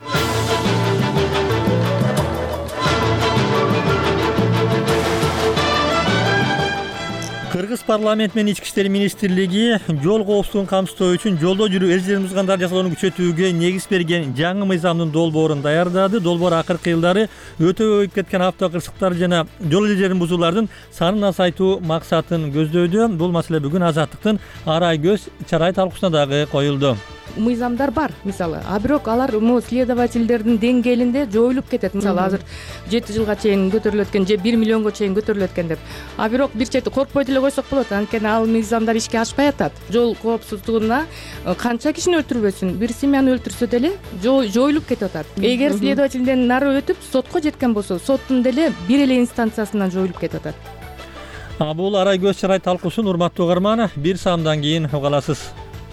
Кыргыз парламенти менен Ички иштер министрлиги жол коопсуздугун камсыздоо үчүн жолдо жүрүү эрежелерин бузгандарды жазалоону күчөтүүгө негиз берген жаңы мыйзамдын долбоорун даярдады. Долбоор акыркы жылдары өтө көбөйүп кеткен автокырсыктар жана жол эрежелерин бузуулардын санын азайтуу максатын көздөйдү. Бул маселе бүгүн Азаттыктын арай көз чарай талкуусуна дагы коюлду. Мыйзамдар бар, мисалы, бирок алар следовательдердин деңгээлинде жоюлуп кетет. Мисалы, азыр 7 жылга чейин көтөрүлөт экен же 1 миллионго чейин көтөрүлөт экен деп. Бирок бир чети коркпой деле койсок болот, анткени ал мыйзамдар ишке ашпай атат. Жол коопсуздугуна канча кишини өлтүрбөсүн, бир семьяны өлтүрсө деле жоюлуп кетип атат. Эгер следовательден нары өтүп сотко жеткен болсо, соттун деле бир эле инстанциясынан жоюлуп кетип атат. Бул арай көз чарай талкуусун урматтуу угарман, бир саамдан кийин уга аласыз.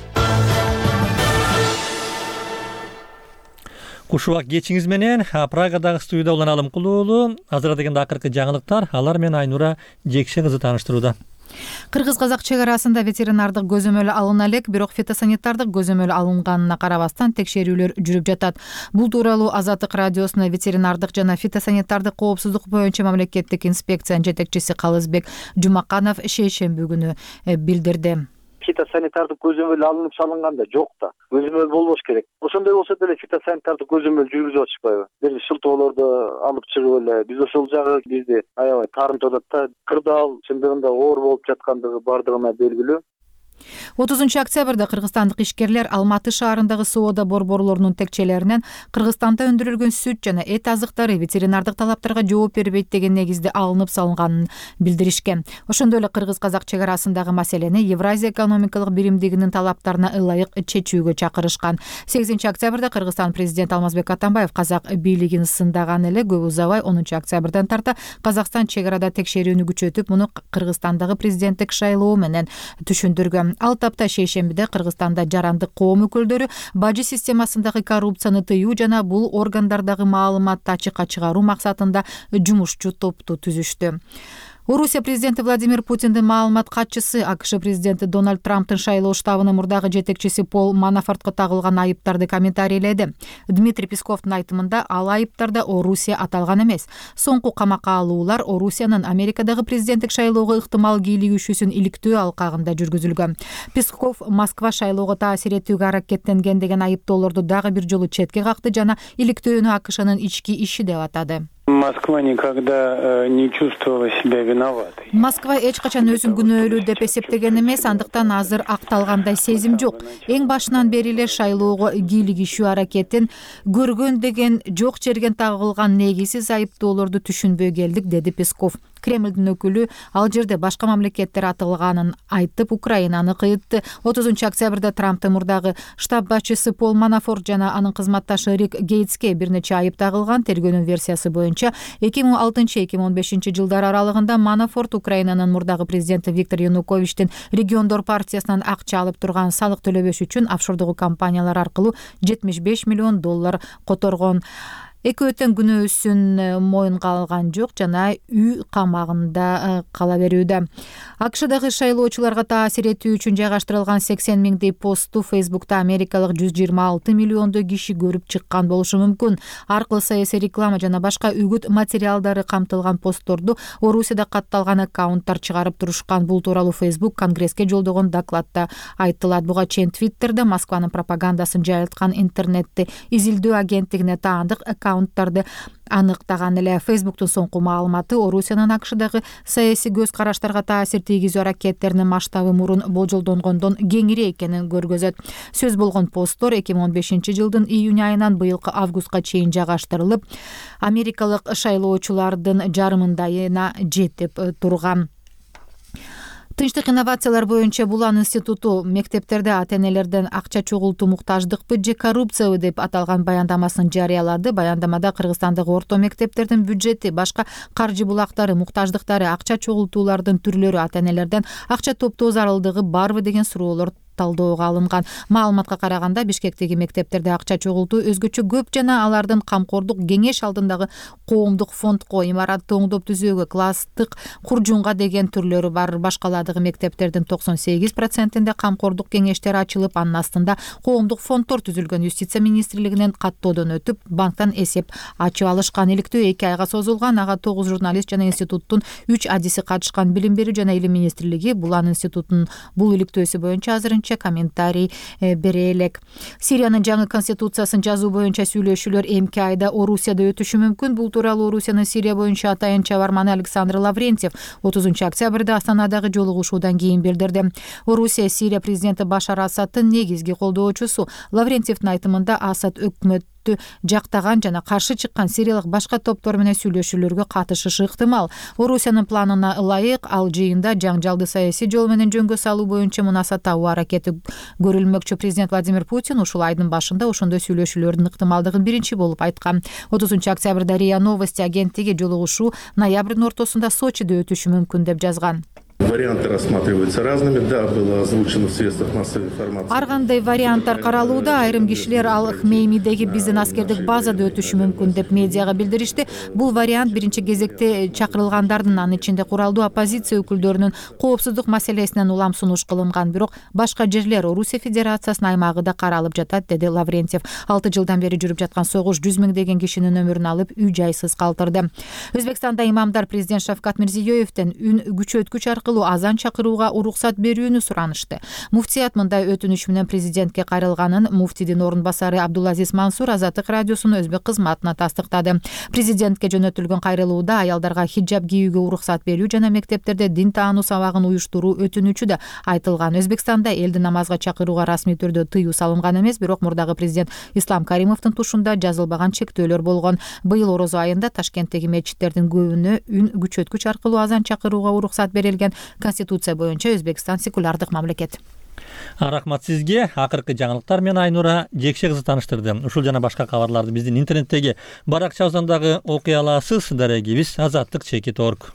Кушубак кечиңиз менен Прагадагы студияда Улан Алымкулуу. Азыр дегенде акыркы жаңылыктар, алар менен Айнура Жекше кызы тааныштырууда. Кыргыз-казак чек арасында ветеринардык көзөмөл алына элек, бирок фитосанитардык көзөмөл алынганына карабастан текшерүүлөр жүрүп жатат. Бул тууралуу Азаттык радиосуна ветеринардык жана фитосанитардык коопсуздук боюнча мамлекеттик инспекциянын жетекчиси Калызбек Жумаканов шейшемби күнү билдирди. Фитосанитардык көзөмөл алынып салынганда жок да. Көзөмөл болбош керек. Ошондой болсо деле фитосанитардык көзөмөл жүргүзүп атышпайбы? Бир шылтоолорду алып чыгып эле биз ошол жагы бизди аябай таарынтып атат да. Кырдаал чындыгында оор болуп жаткандыгы бардыгына белгилүү. 30 октябрда кыргызстандык ишкерлер Алматы шаарындагы соода борборлорунун текчелеринен Кыргызстанда өндүрүлгөн сүт жана эт азыктары ветеринардык талаптарга жооп бербейт деген негизде алынып салынганын билдиришкен. Ошондой эле кыргыз-казак чек арасындагы маселени Евразия экономикалык биримдигинин талаптарына ылайык чечүүгө чакырышкан. 8 октябрда Кыргызстан президенти Алмазбек Атамбаев казак бийлигин сындаган эле көп узабай 10 октябрдан тарта Казакстан чек арада текшерүүнү күчөтүп, муну Кыргызстандагы президенттик шайлоо менен түшүндүргөн. Ал тапта шейшембиде Кыргызстанда жарандык коом өкүлдөрү бажы системасындагы коррупцияны тыюу жана бул органдардагы маалыматты ачыкка чыгаруу максатында жумушчу топту түзүштү. Орусия президенти Владимир Путиндин маалымат катчысы АКШ президенти Дональд Трамптын шайлоо штабынын мурдагы жетекчиси Пол Манафортко тагылган айыптарды комментарийледи. Дмитрий Песковдун айтымында ал айыптарда Орусия аталган эмес. Соңку камакка алуулар Орусиянын Америкадагы президенттик шайлоого ыктымал кийлигишүүсүн иликтөө алкагында жүргүзүлгөн. Песков Москва шайлоого таасир этүүгө аракеттенген деген айыптоолорду дагы бир жолу четке какты жана иликтөөнү АКШнын ички иши деп атады. Москва никогда не чувствовала себя виноватой. Москва эч качан өзүн күнөөлүү деп эсептеген эмес, андыктан азыр акталгандай сезим жок. Эң башынан бери эле шайлоого кийлигишүү аракетин көргөн деген жок жерген тагылган негизсиз айыптоолорду түшүнбөй келдик, деди Песков. Кремлдин өкүлү ал жерде башка мамлекеттер атылганын айтып, Украинаны кыйытты. 30 октябрда Трамптын мурдагы штаб башчысы Пол Манафорт жана анын кызматташы Рик Гейтске бир нече айып тагылган. Тергөөнүн версиясы боюнча 2006-2015 жылдар аралыгында Манафорт Украинанын мурдагы президенти Виктор Януковичтин региондор партиясынан акча алып турган, салык төлөбөш үчүн офшордогу компаниялар аркылуу $75 миллион которгон. Экөө тең күнөөсүн моюнга алган жок жана үй камагында кала берүүдө. АКШдагы шайлоочуларга таасир этүү үчүн жайгаштырылган 80 миңдей постту Фейсбукта америкалык 126 миллиондой киши көрүп чыккан болушу мүмкүн. Аркылуу саясий реклама жана башка үгүт материалдары камтылган постторду Орусияда катталган аккаунттар чыгарып турушкан. Бул тууралуу Фейсбук Конгресске жолдогон докладта айтылат. Буга чейин Твиттерде Москванын пропагандасын жайылткан интернетти изилдөө агенттигине таандык аккаунттарды аныктаган эле. Фейсбуктун соңку маалыматы Орусиянын АКШдагы саясий көз караштарга таасир тийгизүү аракеттеринин масштабы мурун болжолдонгондон кеңири экенин көргөзөт. Сөз болгон посттор 2015 жылдын июнь айынан быйылкы августка чейин жайгаштырылып, америкалык шайлоочулардын жарымындайына жетип турган. Тынчтык инновациялар боюнча Булан институту мектептерде ата-энелерден акча чогултуу муктаждыкпы же коррупциябы деп аталган баяндамасын жарыялады. Баяндамада Кыргызстандагы орто мектептердин бюджети, башка каржы булактары, муктаждыктары, акча чогултуулардын түрлөрү, ата-энелерден акча топтоо зарылдыгы барбы деген суроолор талдоого алынган. Маалыматка караганда Бишкектеги мектептерде акча чогултуу өзгөчө көп жана алардын камкордук кеңеш алдындагы коомдук фондко, имаратты оңдоп түзүүгө, класстык куржунга деген түрлөрү бар. Башкаладагы мектептердин 98%-inde камкордук кеңештер ачылып, анын астында коомдук фонддор түзүлгөн. Юстиция министрлигинен каттоодон өтүп, банктан эсеп ачып алышкан. Иликтөө 2 айга созулган. Ага 9 журналист жана институттун 3 адиси катышкан. Билим берүү жана илим министрлиги Булан институтунун бул иликтөөсү боюнча азырынча комментарий бере элек. Сириянын жаңы конституциясын жазуу боюнча сүйлөшүүлөр эмки айда Орусияда өтүшү мүмкүн. Бул тууралуу Орусиянын Сирия боюнча атайын чабарманы Александр Лаврентьев 30 октябрда Астанадагы жолугушуудан кийин билдирди. Орусия Сирия президенти Башар Асадтын негизги колдоочусу. Лаврентьевдин айтымында Асад өкмөт жактаган жана каршы чыккан сириялык башка топтор менен сүйлөшүүлөргө катышышы ыктымал. Орусиянын планына ылайык ал жыйында жаңжалды саясий жол менен жөнгө салуу боюнча мунаса табуу аракети көрүлмөкчү. Президент Владимир Путин ушул айдын башында ошондой сүйлөшүүлөрдүн ыктымалдыгын биринчи болуп айткан. 30 октябрда РИА Новости агенттиги жолугушуу ноябрдын ортосунда Сочиде өтүшү мүмкүн деп жазган. Варианты рассматриваются разными. Да, было озвучено в средствах массовой информации. Ар кандай варианттар каралууда. Айрым кишилер ал Хмеймидеги биздин аскердик базада өтүшү мүмкүн деп медиага билдиришти. Бул вариант биринчи кезекте чакырылгандардын, анын ичинде куралдуу оппозиция өкүлдөрүнүн коопсуздук маселесинен улам сунуш кылынган. Бирок башка жерлер Орусия Федерациясынын аймагы да каралып жатат, деди Лаврентьев. 6 жылдан бери жүрүп жаткан согуш 100 миңдеген кишинин өмүрүн алып, үй жайсыз калтырды. Өзбекстанда имамдар президент Шавкат Мирзиёевден үн күчөткүч аркылуу азан чакырууга уруксат берүүнү суранышты. Муфтият мындай өтүнүш менен президентке кайрылганын муфтидин орун басары Абдулазиз Мансур Азаттык радиосунун өзбек кызматына тастыктады. Президентке жөнөтүлгөн кайрылууда аялдарга хиджаб кийүүгө уруксат берүү жана мектептерде дин таануу сабагын уюштуруу өтүнүчү да айтылган. Өзбекстанда элди намазга чакырууга расмий түрдө тыюу салынган эмес, бирок мурдагы президент Ислам Каримовдун тушунда жазылбаган чектөөлөр болгон. Быйыл орозо айында Ташкенттеги мечиттердин көбүнө үн күчөткүч аркылуу азан чакырууга уруксат берилген. Конституция боюнча Өзбекстан секулярдык мамлекет. Рахмат сизге. Акыркы жаңылыктар менен Айнура Жекше кызы тааныштырды. Ушул жана башка кабарларды биздин интернеттеги баракчабыздагы окуй аласыз. Дарегибиз azatlyk.org.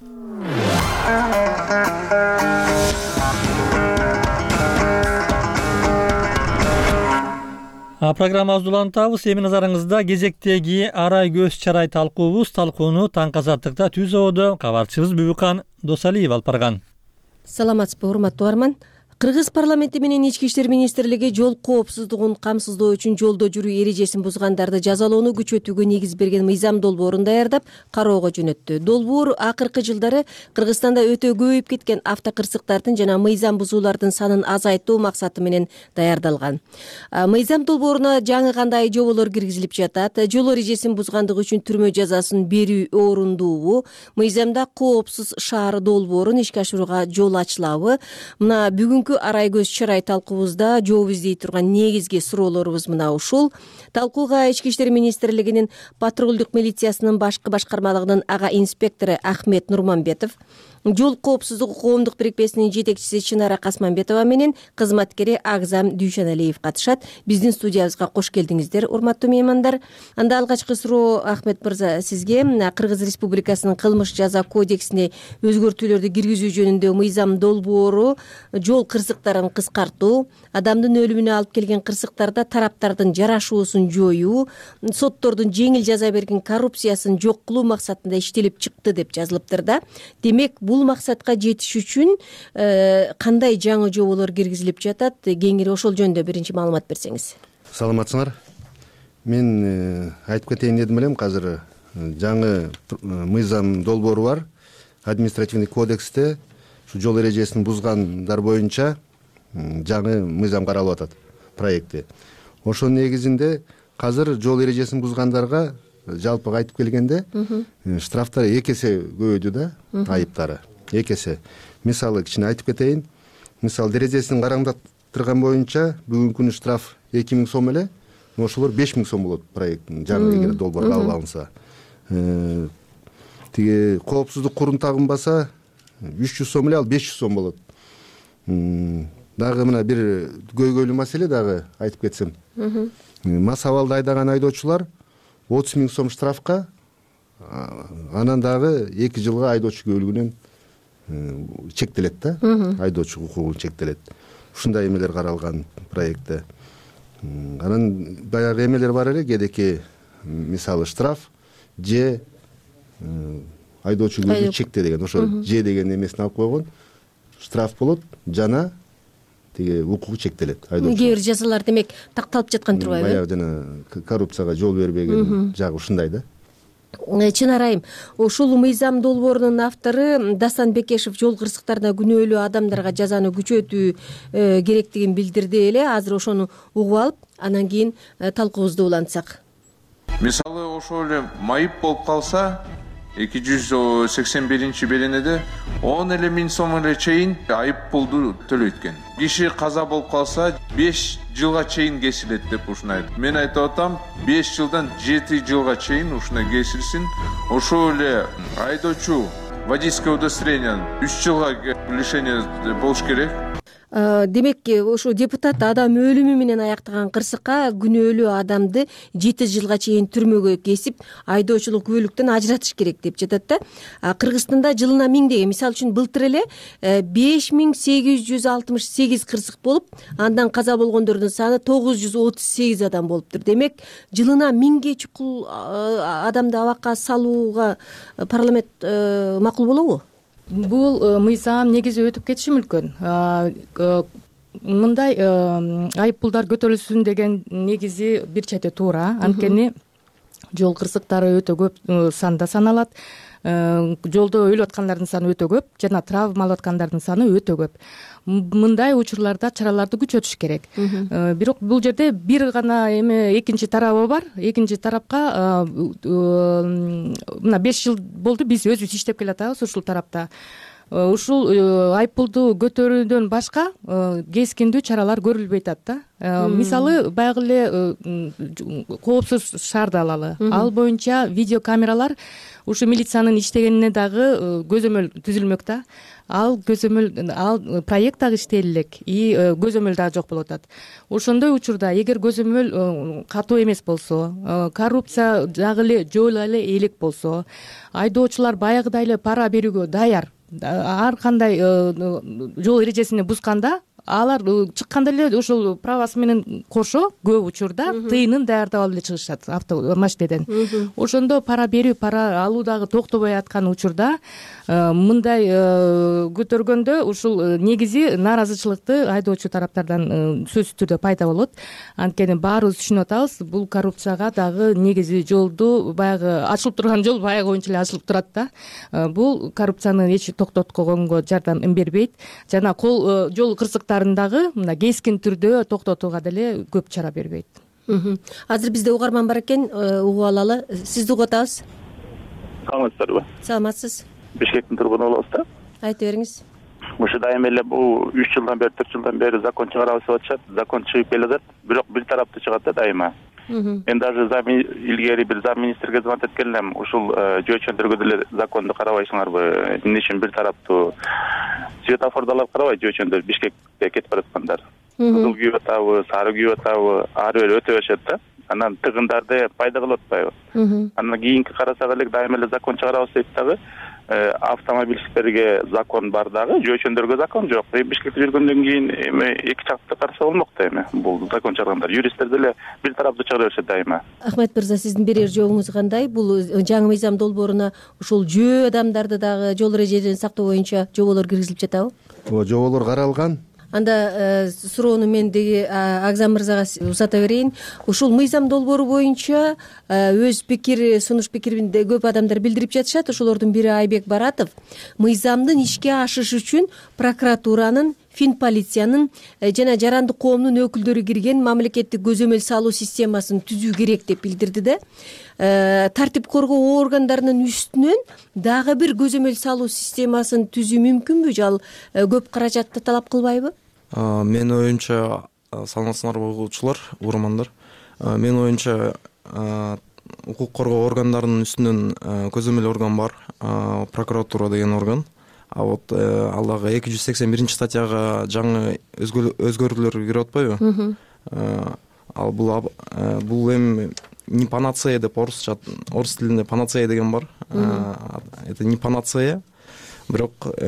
Программабызды улантабыз. Эми назарыңызда кезектеги арай көз чарай талкуубуз. Талкууну таңкы Азаттыкта түз ободо кабарчыбыз Бүбүкан Досалиев алып барган. Саламатсызбы, урматтуу арман. Кыргыз парламенти менен Ички иштер министрлиги жол коопсуздугун камсыздоо үчүн жолдо жүрүү эрежесин бузгандарды жазалоону күчөтүүгө негиз берген мыйзам долбоорун даярдап, кароого жөнөттү. Долбоор акыркы жылдары Кыргызстанда өтө көбөйүп кеткен автокырсыктардын жана мыйзам бузуулардын санын азайтуу максаты менен даярдалган. Мыйзам долбооруна жаңы кандай жоболор киргизилип жатат? Жол эрежесин бузгандык үчүн түрмө жазасын берүү орундуубу? Мыйзамда коопсуз шаар долбоорун ишке ашырууга жол ачылабы? Мына бүгүнкү арай көз чарай талкуубузда жооп издей турган негизги суроолорубуз мына ушул. Талкууга Ички иштер министрлигинин патрулдук милициясынын башкы башкармалыгынын ага инспектору Ахмет Нурманбетов, жол коопсуздугу коомдук бирикмесинин жетекчиси Чынара Касманбетова менен кызматкери Агзам Дүйшөналиев катышат. Биздин студиябызга кош келдиңиздер, урматтуу меймандар. Анда алгачкы суроо Ахмет мырза сизге. Кыргыз Республикасынын кылмыш жаза кодексине өзгөртүүлөрдү киргизүү жөнүндө мыйзам долбоору жол кырсыктарын кыскартуу, адамдын өлүмүнө алып келген кырсыктарда тараптардын жарашуусун жоюу, соттордун жеңил жаза берген коррупциясын жок кылуу максатында иштелип чыкты деп жазылыптыр да. Демек, бул максатка жетиш үчүн кандай жаңы жоболор киргизилип жатат? Кеңири ошол жөнүндө биринчи маалымат берсеңиз. Саламатсыңар. Мен айтып кетейин дедим элем, азыр жаңы мыйзам долбоору бар. Административный кодексте ушу жол эрежесин бузгандар боюнча жаңы мыйзам каралып атат проекти. Ошонун негизинде азыр жол эрежесин бузгандарга жалпы айтып келгенде штрафтар 2 эсе көбөйдү да, айыптары 2 эсе. Мисалы кичине айтып кетейин. Мисалы дережесин караңдаттырган боюнча бүгүнкү күнү штраф 2000 сом эле, ошолор 5000 сом болот проекттин жаңы эгер долбоор кабыл алынса. Тиги коопсуздук курун тагынбаса 300 сом эле, ал 500 сом болот. Дагы мына бир көйгөйлүү маселе дагы айтып кетсем. Мас абалда айдаган айдоочулар 30 000 сом штрафка, анан дагы 2 жылга айдоочу көбүлүгүнөн чектелет да, айдоочу укугу чектелет. Ушундай эмелер каралган проектте. Анан баягы эмелер бар эле, кедеки мисалы штраф же айдоочу көзү чекте деген, ошо же деген эмесин алып койгон, штраф болот жана тиги укугу чектелет айдоочу. Кээ бир жазалар демек такталып жаткан турбайбы? Баягы жана коррупцияга жол бербеген жагы ушундай да. Чынар айым, ушул мыйзам долбоорунун автору Дастан Бекешев жол кырсыктарына күнөөлүү адамдарга жазаны күчөтүү керектигин билдирди эле. Азыр ошону угуп алып, анан кийин талкуубузду улантсак. Мисалы, ошол эле майып болуп калса, 281 беренеде 10 000 сом эле чейин айып пулду төлөйт экен. Киши каза болуп калса 5 жылга чейин кесилет деп ушуну айтып. Мен айтып атам, 5 жылдан 7 жылга чейин ушуна кесилсин. Ошол эле айдоочу водительское удостоверение 3 жылга лишение болуш керек. Демек, ошо депутат адам өлүмү менен аяктаган кырсыкка күнөөлүү адамды 7 жылга чейин түрмөгө кесип, айдоочулук күбөлүктөн ажыратыш керек деп жатат да. Кыргызстанда жылына 1000 деген, мисалы үчүн былтыр эле 5868 кырсык болуп, андан каза болгондордун саны 938 адам болуптур. Демек, жылына 1000ге чукул адамды абакка салууга парламент макул болобу? Бул мыйзам негизи өтүп кетиши мүмкүн. Мындай айып пулдар көтөрүлсүн деген негизи бир чети туура. Анткени жол кырсыктары өтө көп санда саналат. Жолдо өлүп аткандардын саны өтө көп жана травма алып аткандардын саны өтө көп. Мындай учурларда чараларды күчөтүш керек. Бирок бул жерде бир гана экинчи тарабы бар. Экинчи тарапка мына 5 жыл болду биз өзүбүз иштеп келатабыз ушул тарапта. Ушул айыппулду көтөрүүдөн башка кескиндүү чаралар көрүлбөй атат да. Мисалы, баягы эле коопсуз шаарды алалы. Ал боюнча видеокамералар ушу милициянын иштегенине дагы көзөмөл түзүлмөк да. Ал проект дагы иштелелек, көзөмөл дагы жок болуп атат. Ошондой учурда эгер көзөмөл катуу эмес болсо, коррупция дагы эле жойула эле элек болсо, айдоочулар баягыдай эле пара берүүгө даяр. Ар кандай жол эрежесин бузганда алар чыкканда эле ошол правасы менен кошо көп учурда тыйынын даярдап алып эле чыгышат автомашинеден. Ошондо пара берүү, пара алуу дагы токтобой аткан учурда мындай көтөргөндө ушул негизи нааразычылыкты айдоочу тараптардан сөзсүз түрдө пайда болот. Анткени баарыбыз түшүнүп атабыз, бул коррупцияга дагы негизи жолду баягы ачылып турган жол баягы боюнча эле ачылып турат да. Бул коррупцияны эч токтотконго жардам бербейт. Жана жол кырсыктарындагы мына кескин түрдө токтотууга деле көп чара бербейт. Азыр бизде угарман бар экен, угуп алалы. Сизди угуп атабыз. Саламатсыздарбы? Саламатсыз. Бишкектин тургуну болобуз да. Айта бериңиз. Ушу дайыма эле бул 3 жылдан бери 4 жылдан бери закон чыгарабыз деп атышат. Закон чыгып келатат, бирок бир тараптуу чыгат да дайыма. Мен даже илгери бир зам министрге звонок эткем элем, ушул жөөчөндөргө деле законду карабайсыңарбы? Эмне үчүн бир тараптуу светофордолор карабайт жөөчөндөр Бишкекке кетип бараткандар. Кызыл күйүп атабы, сары күйүп атабы, ары бери өтө беришет да. Анан тыгындарды пайда кылып атпайбы? Анан кийинки карасак эле дайыма эле закон чыгарабыз дейт дагы. автомобильдиктерге закон бар дагы, жөөчөндөргө закон жок. Бишкекте жүргөндөн кийин эми эки жакты караса болмок да эми. Бул закон чыгаргандар, юристтер деле бир тарапты чыгара беришет дайыма. Ахмет мырза, сиздин берер жообуңуз кандай? Бул жаңы мыйзам долбооруна ушул жөө адамдарды дагы жол эрежелерин сактоо боюнча жоболор киргизилип жатабы? Ооба, жоболор каралган. Анда суроону мен деги Агзам мырзага узата берейин. Ушул мыйзам долбоору боюнча өз пикир, сунуш пикирин көп адамдар билдирип жатышат. Ошолордун бири Айбек Баратов. Мыйзамдын ишке ашышы үчүн прокуратуранын, Финполициянын жана жарандык коомдун өкүлдөрү кирген мамлекеттик көзөмөл салуу системасын түзүү керек деп билдирди да. Тартип коргоо органдарынын үстүнөн дагы бир көзөмөл салуу системасын түзүү мүмкүнбү же ал көп каражатты талап кылбайбы? Менин оюмча, саламатсыңарбы угуучулар, угармандар. Менин оюмча, укук коргоо органдарынын үстүнөн көзөмөл орган бар, прокуратура деген орган. А вот ал дагы 281 статьяга жаңы өзгөрүүлөр кирип атпайбы? Ал бул эми не панацея деп орус тилинде панацея деген бар. Это не панацея, бирок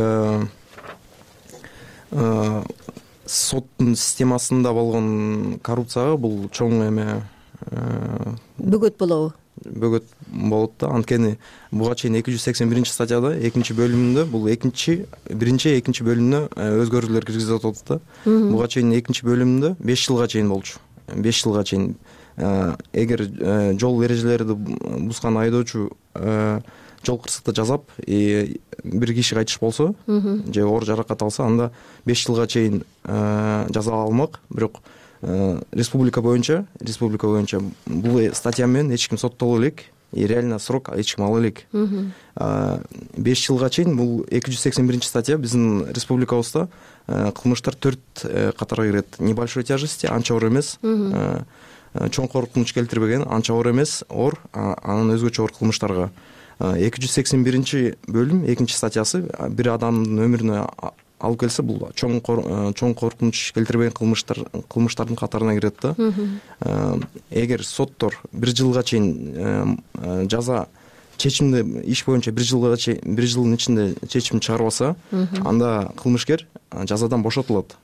соттун системасында болгон коррупцияга бул чоң эме бөгөт болобу? Бөгөт болот да. Анткени буга чейин 281 статьяда экинчи бөлүмүндө бул биринчи экинчи бөлүмүнө өзгөрүүлөр киргизип атат да. Буга чейин экинчи бөлүмүндө 5 жылга чейин болчу. 5 жылга чейин эгер жол эрежелерди бузган айдоочу жол кырсыкта жасап бир киши кайтыш болсо же оор жаракат алса, анда 5 жылга чейин жаза алмак. Бирок республика боюнча бул статья менен эч ким соттоло элек, реально срок эч ким ала элек. 5 жылга чейин бул 281 статья биздин республикабызда кылмыштар 4 катарга кирет. Небольшой тяжести, анча оор эмес, чоң коркунуч келтирбеген, анча оор эмес, оор, анан өзгөчө оор кылмыштарга. 281 бөлүм 2 статьясы бир адамдын өмүрүнө алып келсе, бул чоң коркунуч келтирбеген кылмыштардын катарына кирет да. Эгер соттор 1 жылга чейин жаза чечимди иш боюнча 1 жылдын ичинде чечим чыгарбаса, анда кылмышкер жазадан бошотулат.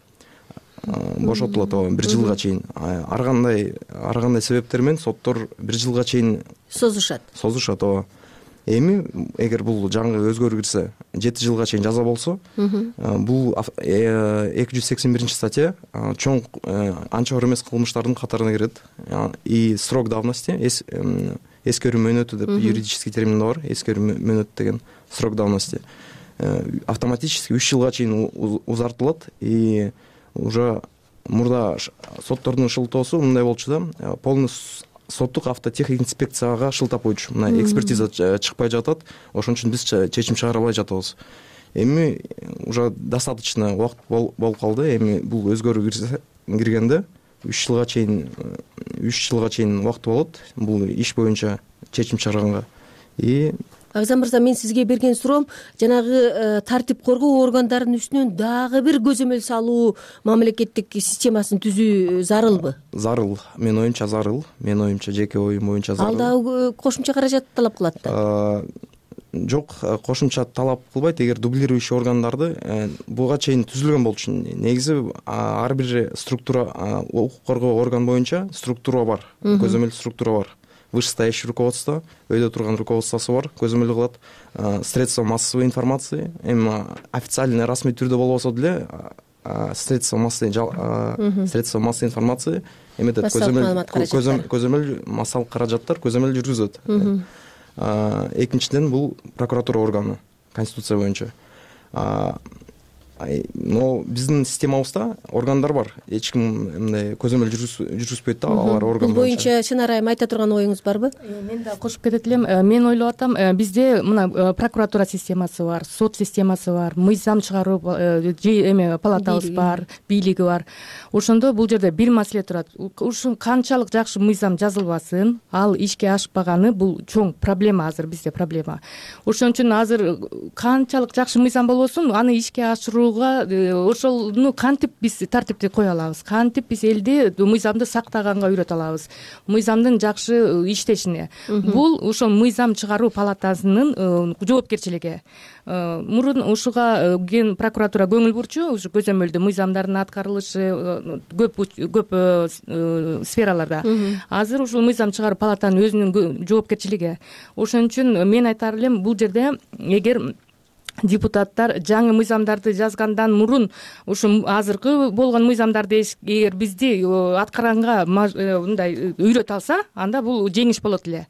1 жылга чейин. Ар кандай себептер менен соттор 1 жылга чейин созушат. Ооба. Эми эгер бул жаңы өзгөрүү кирсе 7 жылга чейин жаза болсо, бул 281 статья чоң анча оор эмес кылмыштардын катарына кирет. И срок давности, эскерүү мөөнөтү деп юридический термин бар, эскерүү мөөнөт деген срок давности автоматически 3 жылга чейин узартылат. И уже мурда соттордун шылтоосу мындай болчу да, полностью соттук автотехинспекцияга шылтап койчу. Мына экспертиза чыкпай жатат, ошон үчүн биз чечим чыгара албай жатабыз. Эми уже достаточно убакыт болуп калды. Эми бул өзгөрүү киргенде 3 жылга чейин убакыт болот бул иш боюнча чечим чыгарганга. И Агзам мырза, мен сизге берген суроом жанагы тартип коргоо органдарынын үстүнөн дагы бир көзөмөл салуу мамлекеттик системасын түзүү зарылбы? Зарыл. Менин оюмча зарыл. Менин оюмча, жеке оюм боюнча зарыл. Ал дагы кошумча каражат талап кылат да? Жок, кошумча талап кылбайт. Эгер дублирующий органдарды буга чейин түзүлгөн болчу. Негизи ар бир структура, укук коргоо орган боюнча структура бар, көзөмөл структура бар. Вышестоящее руководство, өйдө турган руководствосу бар, көзөмөл кылат. Средства массовой информации, эми официальный расмий түрдө болбосо деле средства массовой информации эметет, көзөмөл массалык каражаттар көзөмөл жүргүзөт. Экинчиден бул прокуратура органы, конституция боюнча. Но биздин системабызда органдар бар. Эч ким мындай көзөмөл жүргүзбөйт да, алар орган боюнча. Чынар айым айта турган оюңуз барбы? Мен да кошуп кетет элем. Мен ойлоп атам, бизде мына прокуратура системасы бар, сот системасы бар, мыйзам чыгаруу эме палатабыз бар, бийлиги бар. Ошондо бул жерде бир маселе турат. Ушун канчалык жакшы мыйзам жазылбасын, ал ишке ашпаганы бул чоң проблема, азыр бизде проблема. Ошон үчүн азыр канчалык жакшы мыйзам болбосун, аны ишке ашыруу ошого ошону кантип биз тартипти кое алабыз, кантип биз элди мыйзамды сактаганга үйрөтө алабыз, мыйзамдын жакшы иштешине. Бул ошол мыйзам чыгаруу палатасынын жоопкерчилиги. Мурун ушуга ген прокуратура көңүл бурчу, ушу көзөмөлдүү мыйзамдардын аткарылышы көп сфераларда. Азыр ушул мыйзам чыгаруу палатанын өзүнүн жоопкерчилиги. Ошон үчүн мен айтар элем, бул жерде эгер депутаттар жаңы мыйзамдарды жазгандан мурун ушу азыркы болгон мыйзамдарды эгер бизди аткаранга мындай үйрөтө алса, анда бул жеңиш болот эле.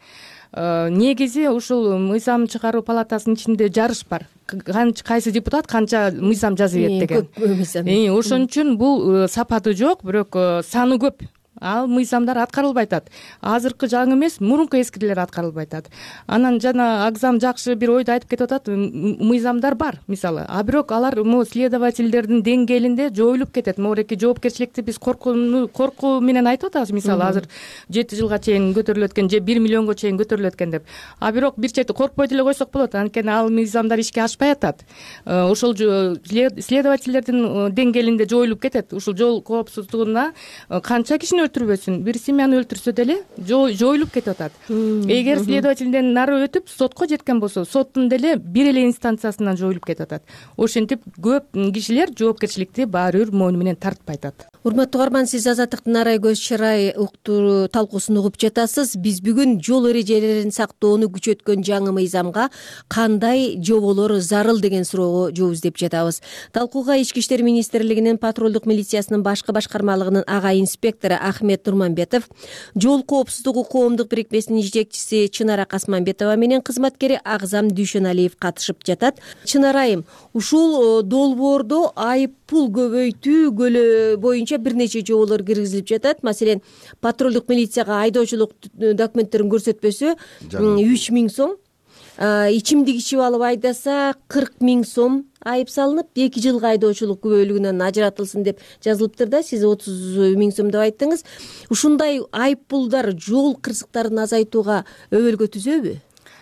Негизи ушул мыйзам чыгаруу палатасынын ичинде жарыш бар. Кайсы депутат канча мыйзам жазып ийет деген. Ошон үчүн бул сапаты жок, бирок саны көп. Ал мыйзамдар аткарылбай атат. Азыркы жаңы эмес, мурунку эскилер аткарылбай атат. Анан жана Агзам жакшы бир ойду айтып кетип атат. Мыйзамдар бар, мисалы. А бирок алар следовательдердин деңгээлинде жоюлуп кетет. Могуреки жоопкерчиликти биз коркуу менен айтып атабыз. Мисалы, азыр 7 жылга чейин көтөрүлөт экен, же 1 миллионго чейин көтөрүлөт экен деп. А бирок бир чети коркпой деле койсок болот. Анткени ал мыйзамдар ишке ашпай атат. Ошол следовательдердин деңгээлинде жоюлуп кетет. Ушул жол коопсуздугуна канча кишини өлтүрбөсүн, бир семьяны өлтүрсө деле жоюлуп кетип атат. Эгер следовательден нары өтүп сотко жеткен болсо, соттун деле бир эле инстанциясынан жоюлуп кетип атат. Ошентип көп кишилер жоопкерчиликти баары бир мойну менен тартпай атат. Урматтуу угарман, сиз Азаттыктын арай көз чарай уктуу талкуусун угуп жатасыз. Биз бүгүн жол эрежелерин сактоону күчөткөн жаңы мыйзамга кандай жоболор зарыл деген суроого жооп издеп жатабыз. Талкууга Ички иштер министрлигинин патрулдук милициясынын башкы башкармалыгынын ага инспектору Ахмет Нурманбетов, жол коопсуздугу коомдук бирикмесинин жетекчиси Чынара Касманбетова менен кызматкери Агзам Дүйшөналиев катышып жатат. Чынарайым, ушул долбоордо айып пул көбөйтүү боюнча бир нече жоболор киргизилип жатат. Маселен, патрулдук милицияга айдоочулук документтерин көрсөтпөсө 3000 сом, ичимдик ичип алып айдаса 40 000 сом айып салынып, 2 жылга айдоочулук күбөлүгүнөн ажыратылсын деп жазылыптыр да. Сиз 30 000 сом деп айттыңыз. Ушундай айып пулдар жол кырсыктарын азайтууга өбөлгө түзөбү?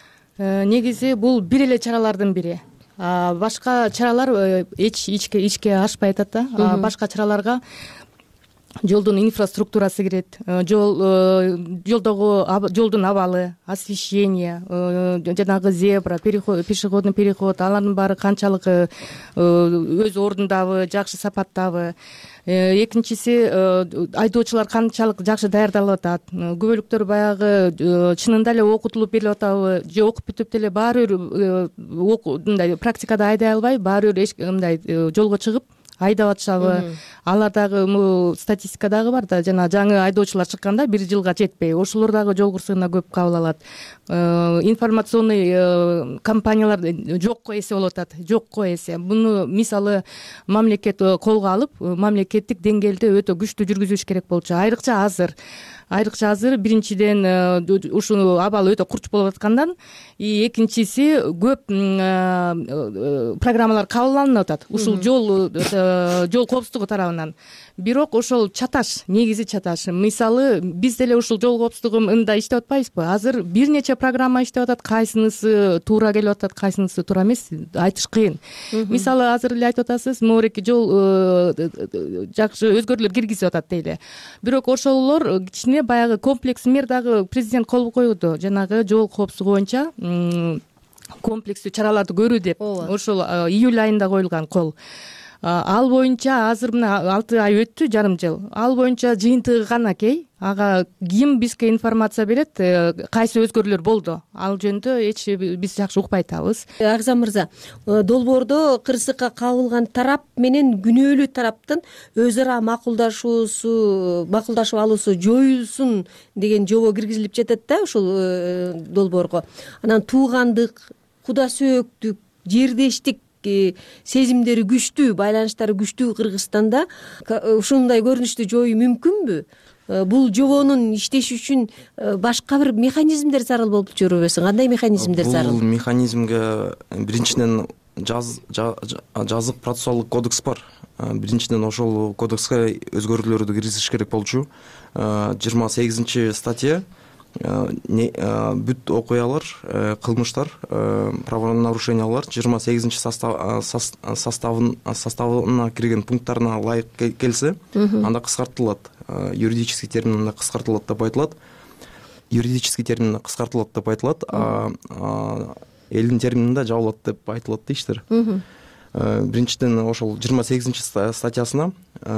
Негизи бул бир эле чаралардын бири. Башка чаралар ичке ашпай атат да. Башка чараларга жолдун инфраструктурасы кирет, жолдун абалы, освещение, жанагы зебра, пешеходный переход, алардын баары канчалык өз ордундабы, жакшы сапаттабы. Экинчиси, айдоочулар канчалык жакшы даярдалып атат, күбөлүктөр баягы чынында эле окутулуп берилип атабы, же окуп бүтүп деле баары бир мындай практикада айдай албай, баары бир мындай жолго чыгып айдап атышабы. Алардагы статистика дагы бар да, жана жаңы айдоочулар чыкканда 1 жылга жетпей, ошолор дагы жол кырсыгына көп кабыл алат. Информационный компаниялар жокко эсе болуп атат, жокко эсе. Буну мисалы мамлекет колго алып, мамлекеттик деңгээлде өтө күчтүү жүргүзүш керек болчу. Айрыкча азыр биринчиден ушуну абал өтө курч болуп аткандан, экинчиси көп программалар кабыл алынып атат. Ушул жол коопсуздугу тарабынан. Бирок ошол чаташ, негизи чаташ. Мисалы, биз деле ушул жол коопсуздугу мындай иштеп атпайбызбы? Азыр бир нече программа иштеп атат, кайсынысы туура келип атат, кайсынысы туура эмес, айтыш кыйын. Мисалы, азыр эле айтып атасыз, могуреки жол жакшы өзгөрүүлөр киргизип атат дейли. Бирок ошолор кичине баягы комплекс мер дагы президент кол койду. Жанагы жол коопсуздугу боюнча комплекстүү чараларды көрүү деп. Ошол июль айында коюлган кол. Ал боюнча азыр мына 6 ай өттү, жарым жыл. Ал боюнча жыйынтыгы гана кей. Ага ким бизге информация берет, кайсы өзгөрүүлөр болду? Ал жөнүндө биз жакшы укпай атабыз. Агзам мырза, долбоордо кырсыкка кабылган тарап менен күнөөлүү тараптын өз ара макулдашып алуусу жоюлсун деген жобо киргизилип жатат да ушул долбоорго. Анан туугандык, куда сөөктүк, жердештик сезимдери күчтүү, байланыштары күчтүү Кыргызстанда ушундай көрүнүштү жоюу мүмкүнбү? Бул жобонун иштеши үчүн башка бир механизмдер зарыл болуп жүрбөсүн? Кандай механизмдер зарыл? Бул механизмге биринчиден жазык процессуалдык кодекс бар. Биринчиден ошол кодекске өзгөрүүлөрдү киргизиш керек болчу. 28 статья бүт окуялар, кылмыштар, правонарушениялар 28 составына кирген пункттарына ылайык келсе, анда кыскартылат. Юридический терминде кыскартылат деп айтылат. Юридический терминде кыскартылат деп айтылат, элдин термининде жабылат деп айтылат дейштир. Биринчиден ошол 28 статьясына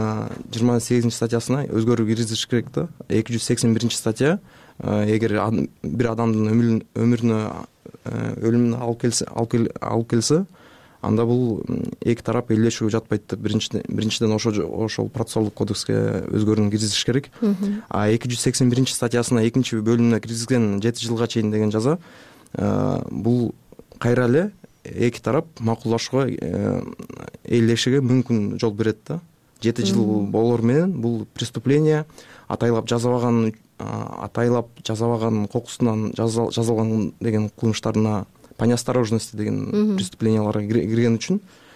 өзгөрүү киргизиш керек да. 281 статья эгер бир адамдын өлүмүнө алып келсе, анда бул эки тарап элдешүүгө жатпайт деп биринчиден ошол процессуалдык кодекске өзгөрүүнү киргизиш керек. 281 статьясына экинчи бөлүмүнө киргизген 7 жылга чейин деген жаза бул кайра эле эки тарап макулдашууга элдешүүгө мүмкүн жол берет да. 7 жыл болор менен бул преступление атайлап жазабаган кокусунан жазалган деген кылмыштарына по неосторожности деген преступленияларга кирген үчүн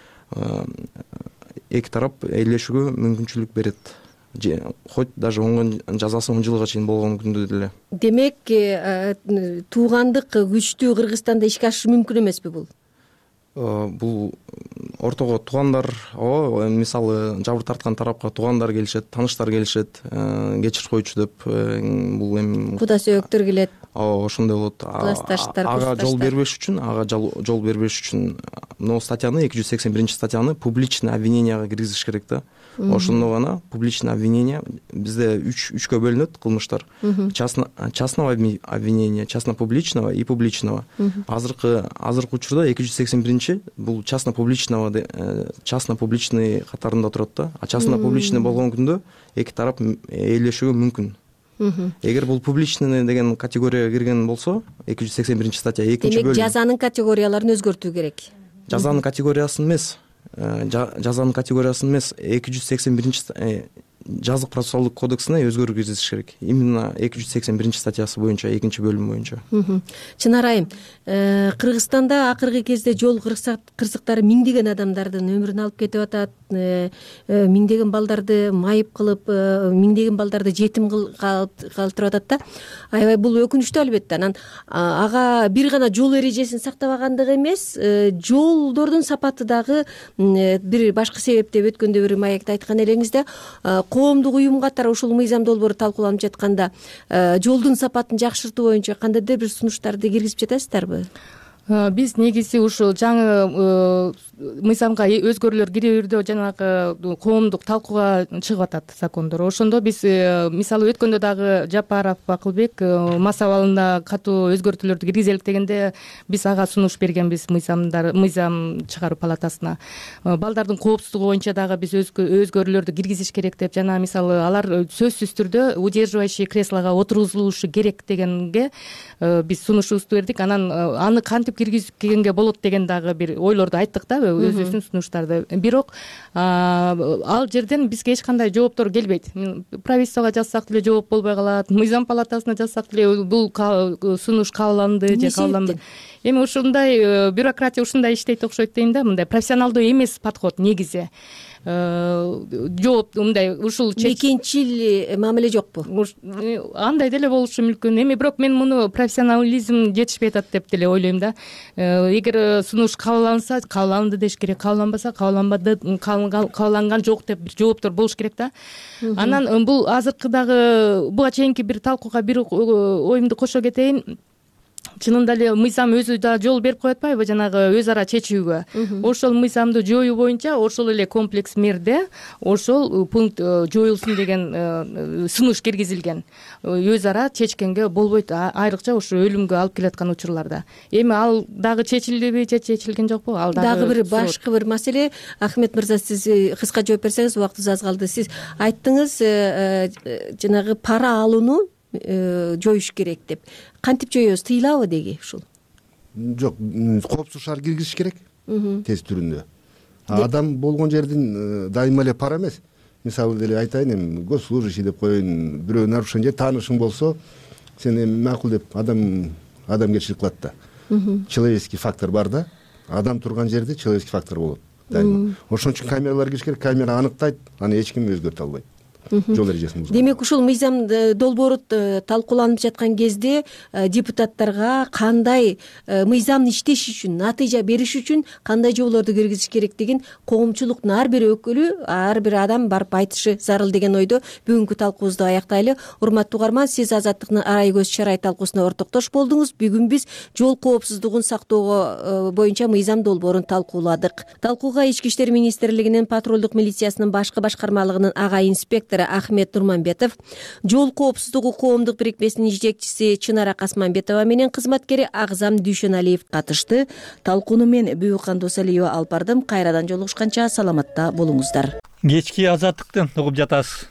эки тарап элдешүүгө мүмкүнчүлүк берет. Хоть даже жазасы 10 жылга чейин болгон күндө деле. Демек, туугандык күчтүү Кыргызстанда ишке ашышы мүмкүн эмеспи бул? Бул ортого туугандар, мисалы жабыр тарткан тарапка туугандар келишет, тааныштар келишет, кечириш койчу деп, бул эми куда сөйөктөр келет. Ошондой болот. Ага жол бербеш үчүн но статьяны 281 статьяны публичный обвиненияга киргизиш керек да. Ошондо гана публичный обвинение бизде 3кө бөлүнөт кылмыштар. Частного обвинения, частно-публичного и публичного. Азыркы учурда 281 бул частно-публичный катарында турат да. А частно-публичный болгон күндө эки тарап элдешүүгө мүмкүн. Эгер бул публичный деген категорияга кирген болсо, 281 статья экинчи бөлүм. Демек, жазанын категорияларын өзгөртүү керек. Жазанын категориясын эмес. 281 жазык процессуалдык кодексине өзгөрүү киргизиш керек. Именно 281 статьясы боюнча, экинчи бөлүм боюнча. Чынар айым, Кыргызстанда акыркы кезде жол кырсыктары миңдеген адамдардын өмүрүн алып кетип атат, миңдеген балдарды майып кылып, миңдеген балдарды жетим калтырып атат да. Аябай бул өкүнүчтүү албетте. Анан ага бир гана жол эрежесин сактабагандыгы эмес, жолдордун сапаты дагы бир башка себеп деп өткөндө бир маекте айткан элеңизде, коомдук уюм катары ушул мыйзам долбоору талкууланып жатканда жолдун сапатын жакшыртуу боюнча кандайдыр бир сунуштарды киргизип жатасыздарбы? Биз негизи ушул жаңы мыйзамга өзгөрүүлөр кирүүрдө жанагы коомдук талкууга чыгып атат закондор. Ошондо биз мисалы өткөндө дагы Жапаров Акылбек мас абалына катуу өзгөртүүлөрдү киргизелик дегенде биз ага сунуш бергенбиз мыйзам чыгаруу палатасына. Балдардын коопсуздугу боюнча дагы биз өзгөрүүлөрдү киргизиш керек деп, жана мисалы алар сөзсүз түрдө удерживающий креслого отургузулушу керек дегенге биз сунушубузду бердик. Анан аны кантип киргизгенге болот деген дагы бир ойлорду айттык да, өзүбүздүн сунуштарды. Бирок ал жерден бизге эч кандай жооптор келбейт. Правительствого жазсак деле жооп болбой калат, мыйзам палатасына жазсак деле бул сунуш кабыл алынды же кабыл алынбады. Эми ушундай бюрократия ушундай иштейт окшойт дейм да, мындай профессионалдуу эмес подход негизи. Жооп мындай ушул бекенчил мамиле жокпу? Андай деле болушу мүмкүн. Эми бирок мен муну профессионализм жетишпей атат деп деле ойлойм да. Эгер сунуш кабыл алынса, кабыл алынды деш керек, кабыл алынбаса, кабыл алынбады, кабыл алынган жок деп жооптор болуш керек да. Анан бул азыркыдагы буга чейинки бир талкууга бир оюмду кошо кетейин. Чынында эле мыйзам өзү да жол берип коет атпайбы жанагы өз ара чечүүгө. Ошол мыйзамды жоюу боюнча ошол эле комплекс мерде ошол пункт жоюлсун деген сунуш киргизилген. Өз ара чечкенге болбойт, айрыкча ошо өлүмгө алып келаткан учурларда. Эми ал дагы чечилдиби, чечилген жокпу? Ал дагы бир башкы бир маселе. Ахмет мырза, сиз кыска жооп берсеңиз, убактыбыз аз калды. Сиз айттыңыз жанагы пара алууну жоюш керек деп. Кантип жоебуз, тыйылабы деги ушул? Жок, коопсуз шаар киргизиш керек тез түрүндө. Адам болгон жердин дайыма эле пара эмес. Мисалы деле айтайын, эми госслужащий деп коеюн, бирөө нарушение таанышың болсо, сен эми макул деп адамгерчилик кылат да. Человеческий фактор бар да. Адам турган жерде человеческий фактор болот. Ошон үчүн камералар кириш керек, камера аныктайт, аны эч ким өзгөртө албайт. жол эрежесин бузган. Демек ушул мыйзам долбоору талкууланып жаткан кезде депутаттарга кандай мыйзамды иштеш үчүн, натыйжа бериш үчүн кандай жоболорду киргизиш керек деген коомчулуктун ар бир өкүлү, ар бир адам барып айтышы зарыл деген ойдо бүгүнкү талкуубузду аяктайлы. Урматтуу угарман, сиз Азаттыктын арай көз чарай талкуусуна ортоктош болдуңуз. Бүгүн биз жол коопсуздугун сактоого боюнча мыйзам долбоорун талкууладык. Талкууга Ички иштер министрлигинин патрулдук милициясынын башкы башкармалыгынын ага инспектору Ахмет Нурманбетов, жол коопсуздугу коомдук бирикмесинин жетекчиси Чынара Касманбетова менен кызматкери Агзам Дүйшөналиев катышты. Талкууну мен Бүйүкхан Досалиева алып бардым. Кайрадан жолугушканча саламатта болуңуздар. Кечки Азаттыкты угуп жатасыз.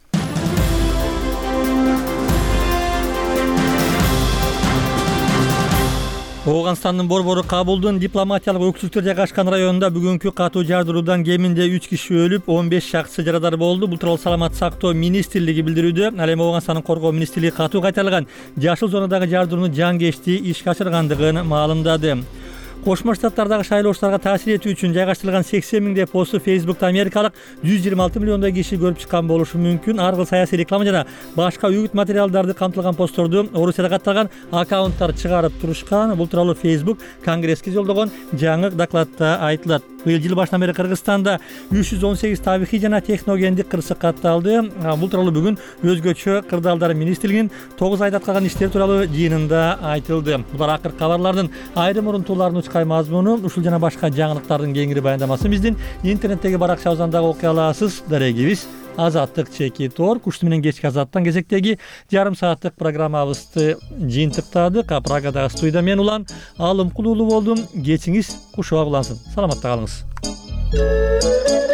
Ооганстандын Борбору Кабулдун дипломатиялык өкүлчүлүктөр жайгашкан районунда бүгүнкү катуу жардыруудан кеминде 3 киши өлүп, 15 шаксы жарадар болду. Бул тууралуу Саламаттык сактоо министрлиги билдирүүдө. Ал эми Ооганстандын коргоо министрлиги катуу кайтарылган жашыл зонадагы жардырууну жангечти ишке ашыргандыгын маалымдады. Кошмо Штаттардагы шайлоочуларга таасир этүү үчүн жайгаштырылган 80 миңдей посту Facebook'та америкалык 126 миллиондой киши көрүп чыккан болушу мүмкүн. Ар кыл саясий реклама жана башка үгүт материалдарды камтылган постторду Орусияда катталган аккаунттар чыгарып турушкан. Бул тууралуу Facebook Конгресске жолдогон жаңы докладта айтылат. Быйыл жыл башынан бери Кыргызстанда 318 табигый жана техногендик кырсык катталды. Бул тууралуу бүгүн өзгөчө кырдаалдар министрлигинин 9 айда аткарган иштери тууралуу жыйынында айтылды. Булар акыркы кабарлардын айрым урунтууларынын учкай мазмуну. Ушул жана башка жаңылыктардын кеңири баяндамасын биздин интернеттеги баракчабыздан дагы окуй аласыз. Дарегибиз Азаттык чеки тор. Кушту менен кечки Азаттан кезектеги жарым сааттык программабызды жыйынтыктадык. Прагадагы студияда мен Улан Алымкулуулу болдум. Кечиңиз кушуак улансын. Саламатта калыңыз.